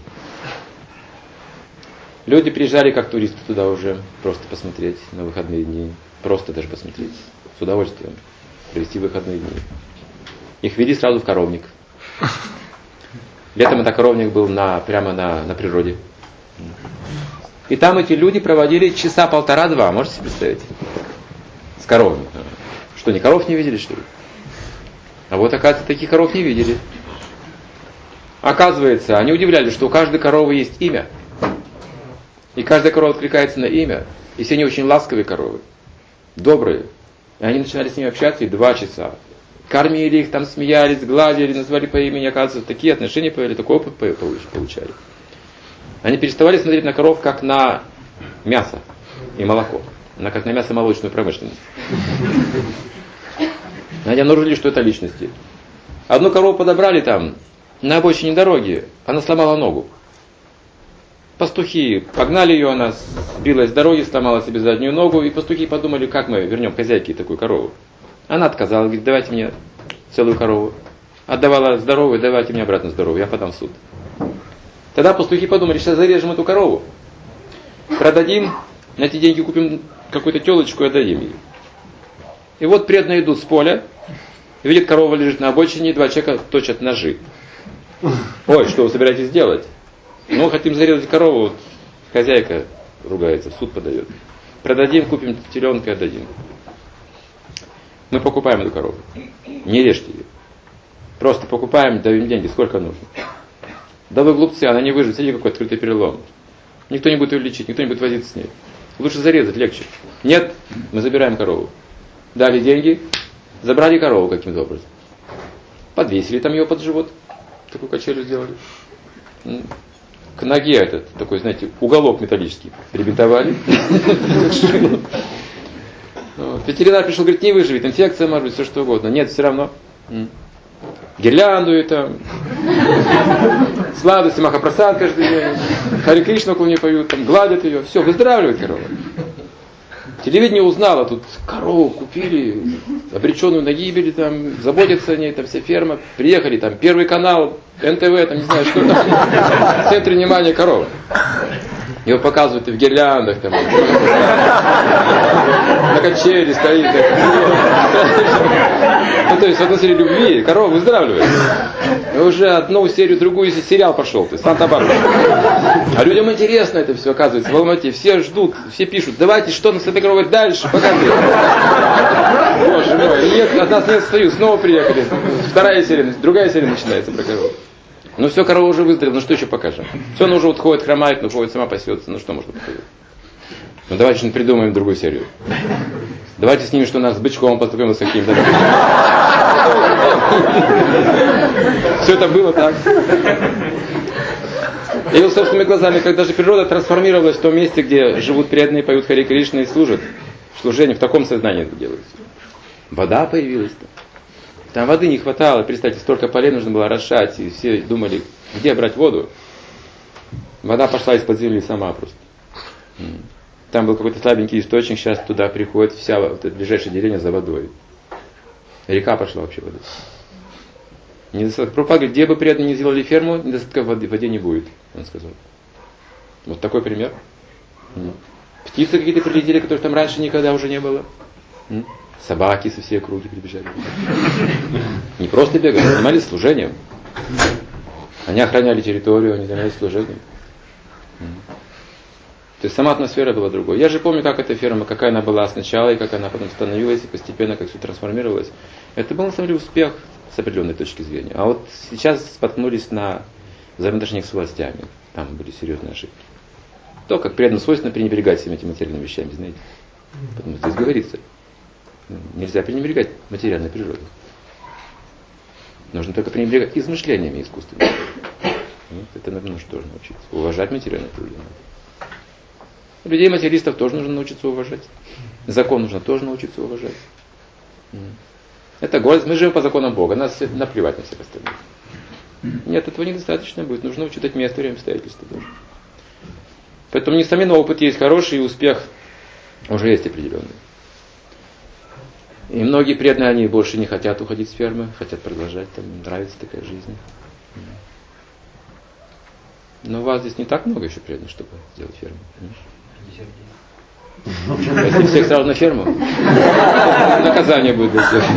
Люди приезжали как туристы туда уже, просто посмотреть на выходные дни. Просто даже посмотреть. С удовольствием. Провести выходные дни. Их вели сразу в коровник. Летом это коровник был на, прямо на, на природе. И там эти люди проводили часа полтора-два, можете себе представить? С коровником. Что, ни коров не видели, что ли? А вот, оказывается, таких коров не видели. Оказывается, они удивлялись, что у каждой коровы есть имя. И каждая корова откликается на имя. И все они очень ласковые коровы. Добрые. И они начинали с ними общаться и два часа. Кормили их, там смеялись, гладили, назвали по имени. Оказывается, такие отношения появились, такой опыт получали. Они переставали смотреть на коров, как на мясо и молоко. На, как на мясо-молочную промышленность. Они обнаружили, что это личности. Одну корову подобрали там, на обочине дороги. Она сломала ногу. Пастухи погнали ее, она сбилась с дороги, сломала себе заднюю ногу. И пастухи подумали, как мы вернем хозяйке такую корову. Она отказала, говорит, давайте мне целую корову. Отдавала здоровую, давайте мне обратно здоровую, я подам в суд. Тогда пастухи подумали, сейчас зарежем эту корову, продадим, на эти деньги купим какую-то телочку и отдадим ей. И вот преданные идут с поля, видят, корова лежит на обочине, и два человека точат ножи. Ой, что вы собираетесь делать? Ну, хотим зарезать корову, хозяйка ругается, в суд подает. Продадим, купим теленка и отдадим. Мы покупаем эту корову. Не режьте ее. Просто покупаем, даем деньги, сколько нужно. Да вы глупцы, она не выживет, смотрите, какой открытый перелом. Никто не будет ее лечить, никто не будет возиться с ней. Лучше зарезать, легче. Нет, мы забираем корову. Дали деньги, забрали корову каким-то образом. Подвесили там ее под живот. Такую качелю сделали. К ноге этот, такой, знаете, уголок металлический. Прибинтовали. Ветеринар пришел, говорит, не выживет, инфекция может быть, все что угодно. Нет, все равно. Гирлянду и там, сладости, махапрасад каждый день, Хари Кришну около нее поют, там, гладят ее, все, выздоравливает корова. Телевидение узнало, тут корову купили, обреченную на гибель, там, заботятся о ней, там вся ферма, приехали, там, Первый канал, эн тэ вэ, там, не знаю, что там, в центре внимания корова. Его показывают и в гирляндах, там, на качели стоит. Ну, то есть, в одной серии любви корова выздоравливает. И уже одну серию, другую сериал пошел, то есть Санта-Барбара. А людям интересно это все, оказывается, в Алмате. Все ждут, все пишут, давайте, что нас с этой коровой дальше, показывай. Боже мой, нет, от нас не отстают, снова приехали. Вторая серия, другая серия начинается про корову. Ну все, корова уже выздоровела, ну что еще покажем? Все, она уже вот ходит, хромает, ну ходит, сама пасется, ну что можно показать? Ну давайте же придумаем другую серию. Давайте снимем, что у нас с бычком познакомился с каким-то. Все это было так. Я видел собственными глазами, когда же природа трансформировалась в том месте, где живут преданные, поют Хари Кришна и служат. Служение в таком сознании это делается. Вода появилась там. Там воды не хватало, представьте, столько полей нужно было расшать, и все думали, где брать воду. Вода пошла из-под земли сама просто. Там был какой-то слабенький источник, сейчас туда приходит вся вот эта ближайшая деревня за водой. Река пошла вообще воды. Недостаток. Прабхупада говорит, где бы преданные не сделали ферму, недостатка в воде не будет, он сказал. Вот такой пример. Птицы какие-то прилетели, которых там раньше никогда уже не было. Собаки со всей округи прибежали. Не просто бегали, занимались служением. Они охраняли территорию, они занимались служением. То есть сама атмосфера была другой. Я же помню, как эта ферма, какая она была сначала, и как она потом становилась, и постепенно как все трансформировалось. Это был на самом деле успех с определенной точки зрения. А вот сейчас споткнулись на взаимоотношениях с властями. Там были серьезные ошибки. То, как преданно свойственно пренебрегать всеми этими материальными вещами, знаете. Потому что здесь говорится, нельзя пренебрегать материальной природой. Нужно только пренебрегать измышлениями искусственными. Вот это нужно тоже научиться. Уважать материальную природу. Людей материалистов тоже нужно научиться уважать. Закон нужно тоже научиться уважать. Это гордость. Мы живем по законам Бога. Нас наплевать на всех остальных. Нет, этого недостаточно будет. Нужно учитывать место, время, обстоятельства тоже. Поэтому, несомненно, опыт есть хороший, и успех уже есть определенный. И многие преданные, они больше не хотят уходить с фермы, хотят продолжать, там, им нравится такая жизнь. Но у вас здесь не так много еще преданных, чтобы сделать ферму. Если всех сразу на ферму, наказание будет.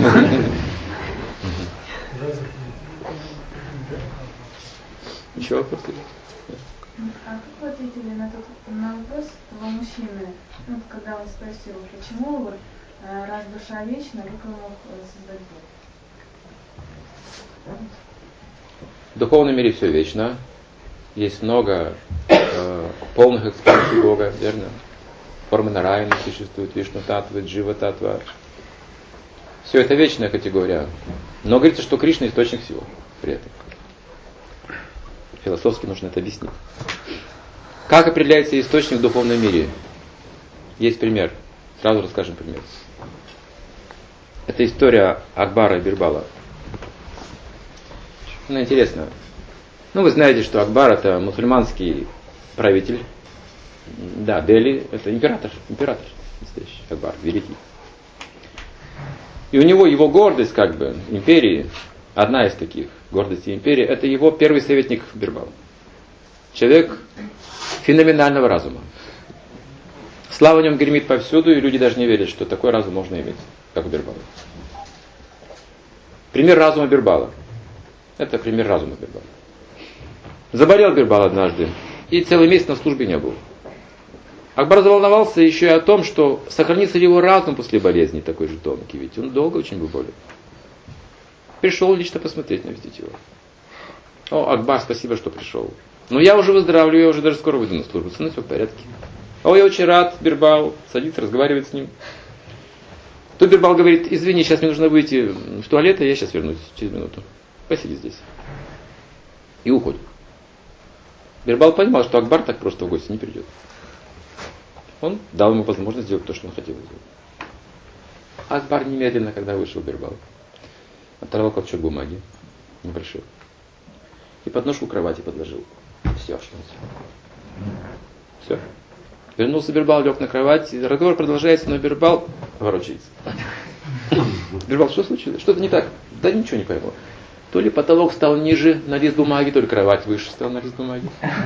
Еще вопрос? А как вы ответили на тот на вопрос того мужчины, ну, когда он спросил, почему вот, раз душа вечна, как он мог создать Бога? В духовном мире все вечно. Есть много э, полных экспансий Бога, верно? Формы Нараяны существуют, Вишну Татва, Джива Татва. Все это вечная категория. Но говорится, что Кришна источник всего при этом. Философски нужно это объяснить. Как определяется источник в духовном мире? Есть пример. Сразу расскажем пример. Это история Акбара и Бирбала. Она интересна. Ну, вы знаете, что Акбар это мусульманский правитель. Да, Дели это император. Император настоящий. Акбар, великий. И у него его гордость, как бы, империи, одна из таких гордостей империи, это его первый советник Бирбал. Человек феноменального разума. Слава о нем гремит повсюду, и люди даже не верят, что такой разум можно иметь, как у Бирбала. Пример разума Бирбала. Это пример разума Бирбала. Заболел Бирбал однажды, и целый месяц на службе не был. Акбар заволновался еще и о том, что сохранится ли его разум после болезни такой же тонкий, ведь он долго очень был болен. Пришел лично посмотреть, навестить его. О, Акбар, спасибо, что пришел. Но я уже выздоравливаю, я уже даже скоро выйду на службу. Со мной все в порядке. О, я очень рад, Бирбал. Садится, разговаривает с ним. Тут Бирбал говорит, извини, сейчас мне нужно выйти в туалет, и я сейчас вернусь через минуту. Посиди здесь. И уходит. Бирбал понимал, что Акбар так просто в гости не придет. Он дал ему возможность сделать то, что он хотел сделать. Акбар немедленно, когда вышел Бирбал, оторвал клочок бумаги, небольшой, и подножку кровати подложил. Все, что он сделал. Все. Вернулся Бирбал, лег на кровать, разговор продолжается, но Бирбал ворочается. Бирбал, что случилось? Что-то не так? Да ничего не пойму. То ли потолок стал ниже на лист бумаги, то ли кровать выше стала на лист бумаги.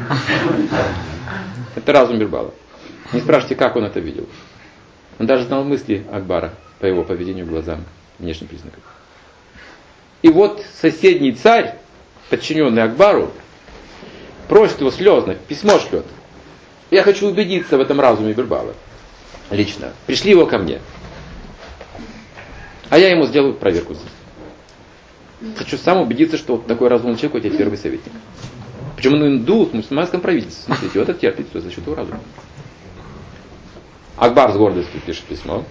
Это разум Бирбала. Не спрашивайте, как он это видел. Он даже знал мысли Акбара по его поведению, глазам, внешним признакам. И вот соседний царь, подчиненный Акбару, просит его слезно, письмо шлет. Я хочу убедиться в этом разуме Бирбала. Лично. Пришли его ко мне. А я ему сделаю проверку здесь. Хочу сам убедиться, что вот такой разумный человек у тебя первый советник. Причем он индус в мусульманском правительстве. Смотрите, вот это терпит все за счет его разума. Акбар с гордостью пишет письмо.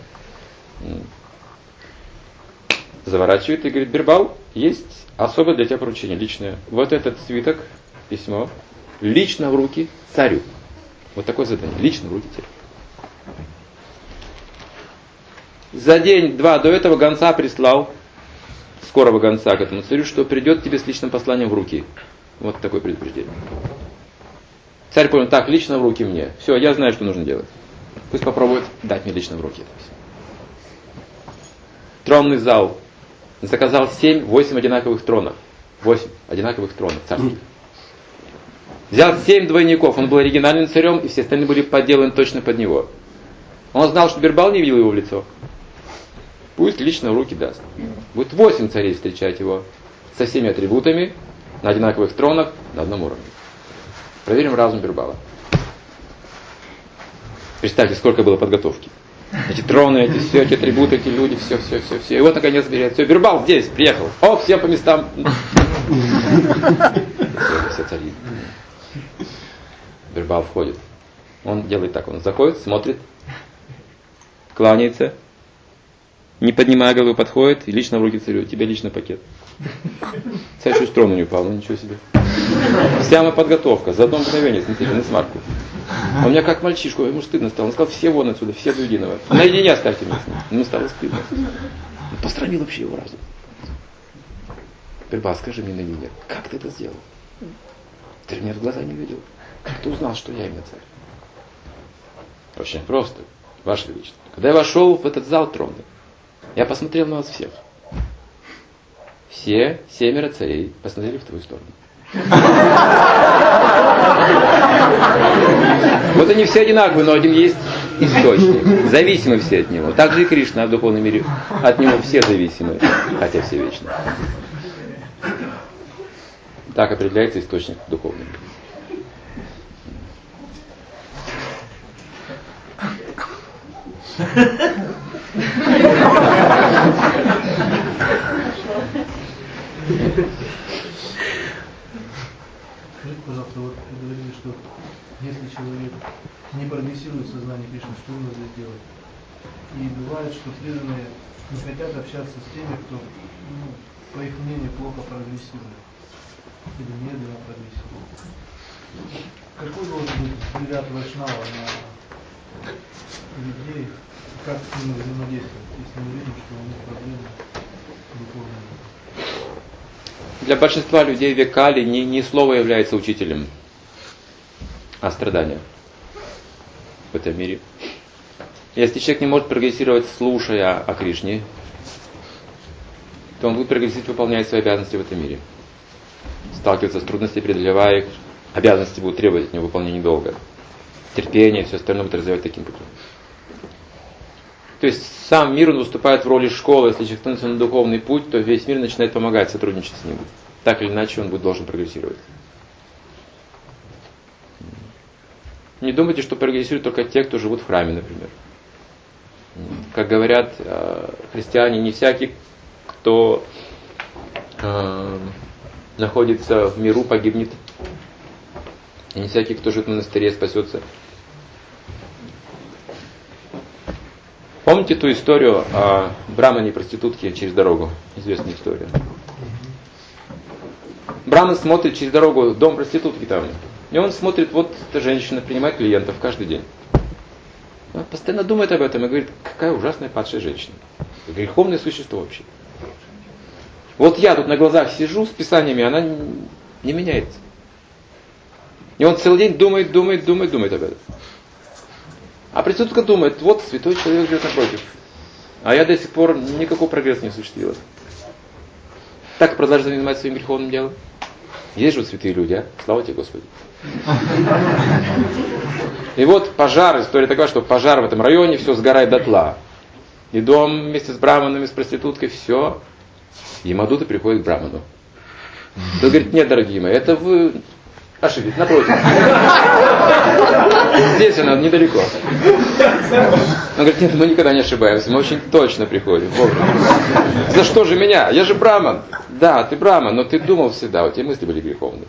Заворачивает и говорит, Бирбал, есть особое для тебя поручение, личное. Вот этот свиток, письмо, лично в руки царю. Вот такое задание, лично в руки царю. За день-два до этого гонца прислал, скорого гонца к этому царю, что придет тебе с личным посланием в руки. Вот такое предупреждение. Царь понял, так, лично в руки мне. Все, я знаю, что нужно делать. Пусть попробует дать мне лично в руки это все. Тронный зал. Заказал семь-восемь одинаковых тронов. Восемь одинаковых тронов царских. Взял семь двойников. Он был оригинальным царем, и все остальные были подделаны точно под него. Он знал, что Бирбал не видел его в лицо. Пусть лично в руки даст. Будет восемь царей встречать его со всеми атрибутами, на одинаковых тронах, на одном уровне. Проверим разум Бирбала. Представьте, сколько было подготовки. Эти троны, эти все, эти атрибуты, эти люди, все, все, все, все. И вот наконец берет, все, Бирбал здесь, приехал. О, все по местам. Все, все цари. Бирбал входит. Он делает так, он заходит, смотрит, кланяется, не поднимая головы, подходит и лично в руки царю. Тебе лично пакет. Царь чуть с трона не упал, ну ничего себе. Вся моя подготовка, за одно мгновение, смотрите, на смарку. Он меня как мальчишку, ему стыдно стало. Он сказал, все вон отсюда, все до единого. Наедине оставьте меня с ним. Ему стало стыдно. Он постранил вообще его разум. Бирбал, скажи мне наедине, как ты это сделал? Ты меня в глаза не видел. Как ты узнал, что я именно царь? Очень просто, Ваше Величество. Когда я вошел в этот зал тронный, я посмотрел на вас всех. Все семеро царей посмотрели в твою сторону. Вот они все одинаковые, но один есть источник. Зависимы все от него. Так же и Кришна в духовном мире. От него все зависимы, хотя все вечны. Так определяется источник духовного мира. Скажите, пожалуйста, вот вы говорили, что если человек не прогрессирует в сознании Кришны, что нужно сделать? И бывает, что преданные не хотят общаться с теми, кто, ну, по их мнению, плохо прогрессирует или медленно прогрессирует. Какой должен быть взгляд Вайшнава на людей, как с ними взаимодействовать, если мы видим, что у них проблемы духовные? Для большинства людей векали не, не слово является учителем, а страдания в этом мире. Если человек не может прогрессировать, слушая о Кришне, то он будет прогрессировать, выполняя свои обязанности в этом мире. Сталкиваться с трудностями, преодолевая их, обязанности будут требовать от него выполнения долга. Терпение, все остальное будет развивать таким путем. То есть сам мир он выступает в роли школы. Если человек становится на духовный путь, то весь мир начинает помогать, сотрудничать с ним. Так или иначе он будет должен прогрессировать. Не думайте, что прогрессируют только те, кто живут в храме, например. Как говорят христиане, не всякий, кто э, находится в миру, погибнет. И не всякий, кто живет в монастыре, спасется. Помните ту историю о брамане и проститутке через дорогу? Известная история. Браман смотрит через дорогу в дом проститутки там. И он смотрит, вот эта женщина принимает клиентов каждый день. Он постоянно думает об этом и говорит, какая ужасная падшая женщина. Греховное существо вообще. Вот я тут на глазах сижу с писаниями, она не меняется. И он целый день думает, думает, думает, думает об этом. А проститутка думает, вот святой человек живет напротив. А я до сих пор никакого прогресса не осуществила. Так продолжает заниматься своим греховным делом. Есть же святые люди, а? Слава тебе, Господи. И вот пожар, история такая, что пожар в этом районе, все сгорает дотла. И дом вместе с браманами, с проституткой, все. Ямадута приходит к браману. Тот говорит, нет, дорогие мои, это вы ошиблись, напротив. Здесь она недалеко. Он говорит, нет, мы никогда не ошибаемся, мы очень точно приходим. Вовремя. За что же меня? Я же браман. Да, ты браман, но ты думал всегда, у тебя мысли были греховные.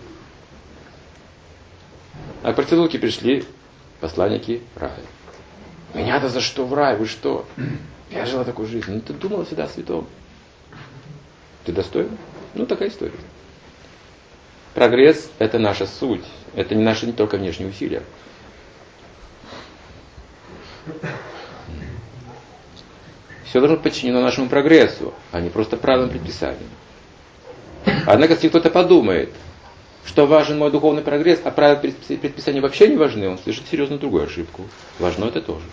А к проститутке пришли посланники рая. Меня-то за что в рай? Вы что? Я жила такую жизнь. Ну ты думал всегда о святом. Ты достоин? Ну такая история. Прогресс – это наша суть. Это не наши не только внешние усилия. Все должно быть подчинено нашему прогрессу, а не просто правилам предписаниям. Однако, если кто-то подумает, что важен мой духовный прогресс, а правила предписания вообще не важны, он совершит серьезно другую ошибку. Важно это тоже.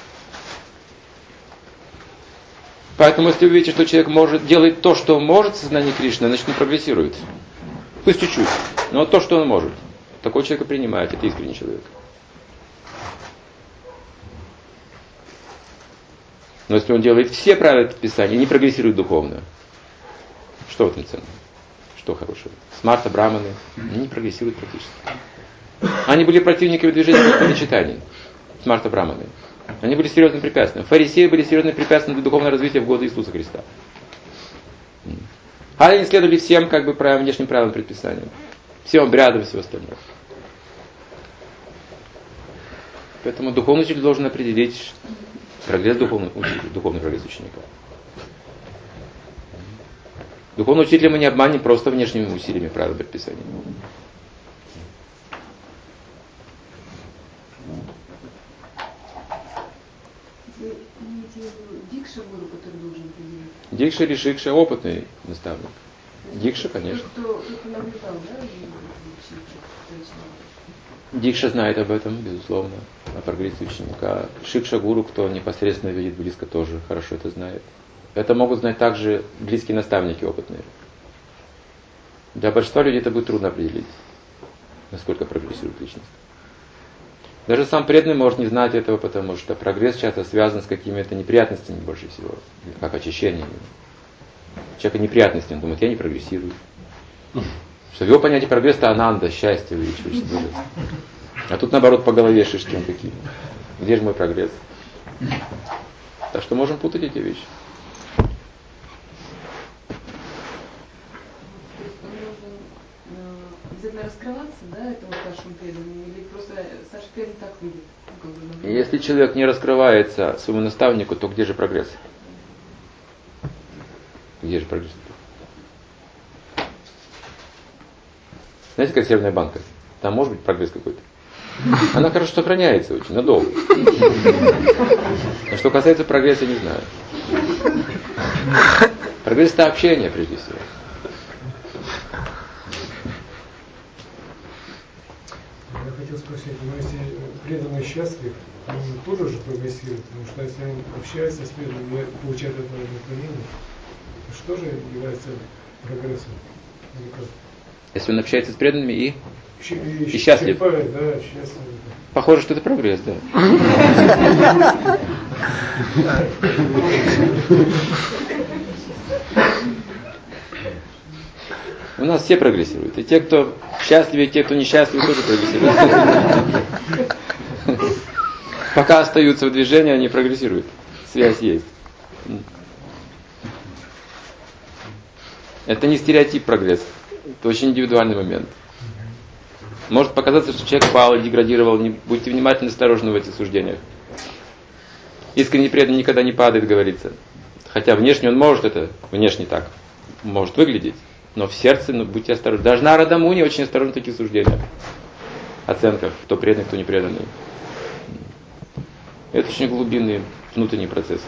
Поэтому, если вы видите, что человек может делать то, что может в сознании Кришны, значит, он прогрессирует. Пусть чуть-чуть, но то, что он может. Такого человека принимает, это искренний человек. Но если он делает все правила предписания и не прогрессирует духовно, что в этом ценного? Что хорошего? Смарта, браманы не прогрессируют практически. Они были противниками движения Господа читаний. Смарта, браманы. Они были серьезным препятствием. Фарисеи были серьезным препятствием для духовного развития в годы Иисуса Христа. А они следовали всем как бы правилам, внешним правилам предписаниям. Всем обрядам и всего остального. Поэтому духовный учитель должен определить прогресс духовного учителя, духовный прогресс ученика. Духовного учителя мы не обманем просто внешними усилиями правил предписаний. Дикша гуру, который должен определить? Дикша или Шикша опытный наставник. Дикша, конечно. Кто наблюдал, да? Дикша знает об этом, безусловно, о прогрессе ученика. Шикша гуру, кто непосредственно видит близко, тоже хорошо это знает. Это могут знать также близкие наставники опытные. Для большинства людей это будет трудно определить, насколько прогрессирует личность. Даже сам преданный может не знать этого, потому что прогресс часто связан с какими-то неприятностями больше всего, как очищением. Человек неприятности, он думает, я не прогрессирую. Что в его понятии прогресс-то ананда, счастье увеличивается. А тут наоборот по голове шишки какие. Где же мой прогресс? Так что можем путать эти вещи. Обязательно раскрываться, да, этому старшему преданному, или просто старший преданный так выйдет? Как бы, Если человек не раскрывается своему наставнику, то где же прогресс? Где же прогресс? Знаете, как Северная банка? Там может быть прогресс какой-то. Она хорошо сохраняется очень, надолго. А что касается прогресса, не знаю. Прогресс это общение, прежде всего. Я хотел спросить, но если преданный счастлив, он тоже же прогрессирует, потому что если он общается с преданным и получает это наклонение, то что же является прогрессом? Или как? Если он общается с преданными и, И, и, и счастлив. Черпает, да, счастлив. Похоже, что это прогресс, да. У нас все прогрессируют. И те, кто счастливы, и те, кто несчастливы, тоже прогрессируют. Пока остаются в движении, они прогрессируют. Связь есть. Это не стереотип прогресса. Это очень индивидуальный момент. Может показаться, что человек пал и деградировал. Не, будьте внимательны, осторожны в этих суждениях. Искренне преданный никогда не падает, говорится. Хотя внешне он может это, внешне так, может выглядеть. Но в сердце, ну, будьте осторожны. Даже Нарада Муни очень осторожны в таких суждениях. Оценках, кто преданный, кто не преданный. Это очень глубинные внутренние процессы.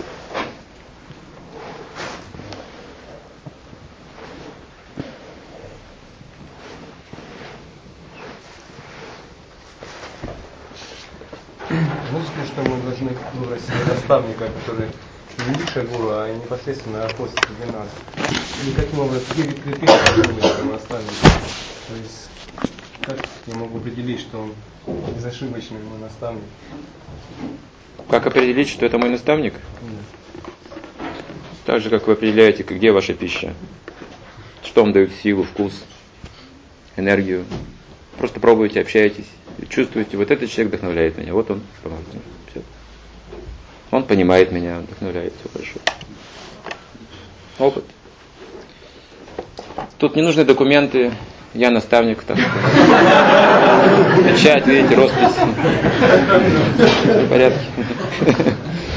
Знаете, что мы должны выбрать себе наставника, который не выше гуру, а непосредственно апостол для нас. И каким образом, какие критерии выбрать этого наставника? То есть, как я могу определить, что он безошибочный мой наставник? Как определить, что это мой наставник? Да. Так же, как вы определяете, где ваша пища. Что вам дает силу, вкус, энергию. Просто пробуете, общаетесь. Чувствуете, вот этот человек вдохновляет меня, вот он помогает мне. Все. Он понимает меня, вдохновляет, все хорошо. Опыт. Тут не нужны документы, я наставник, так. Печать, видите, роспись. Все в порядке.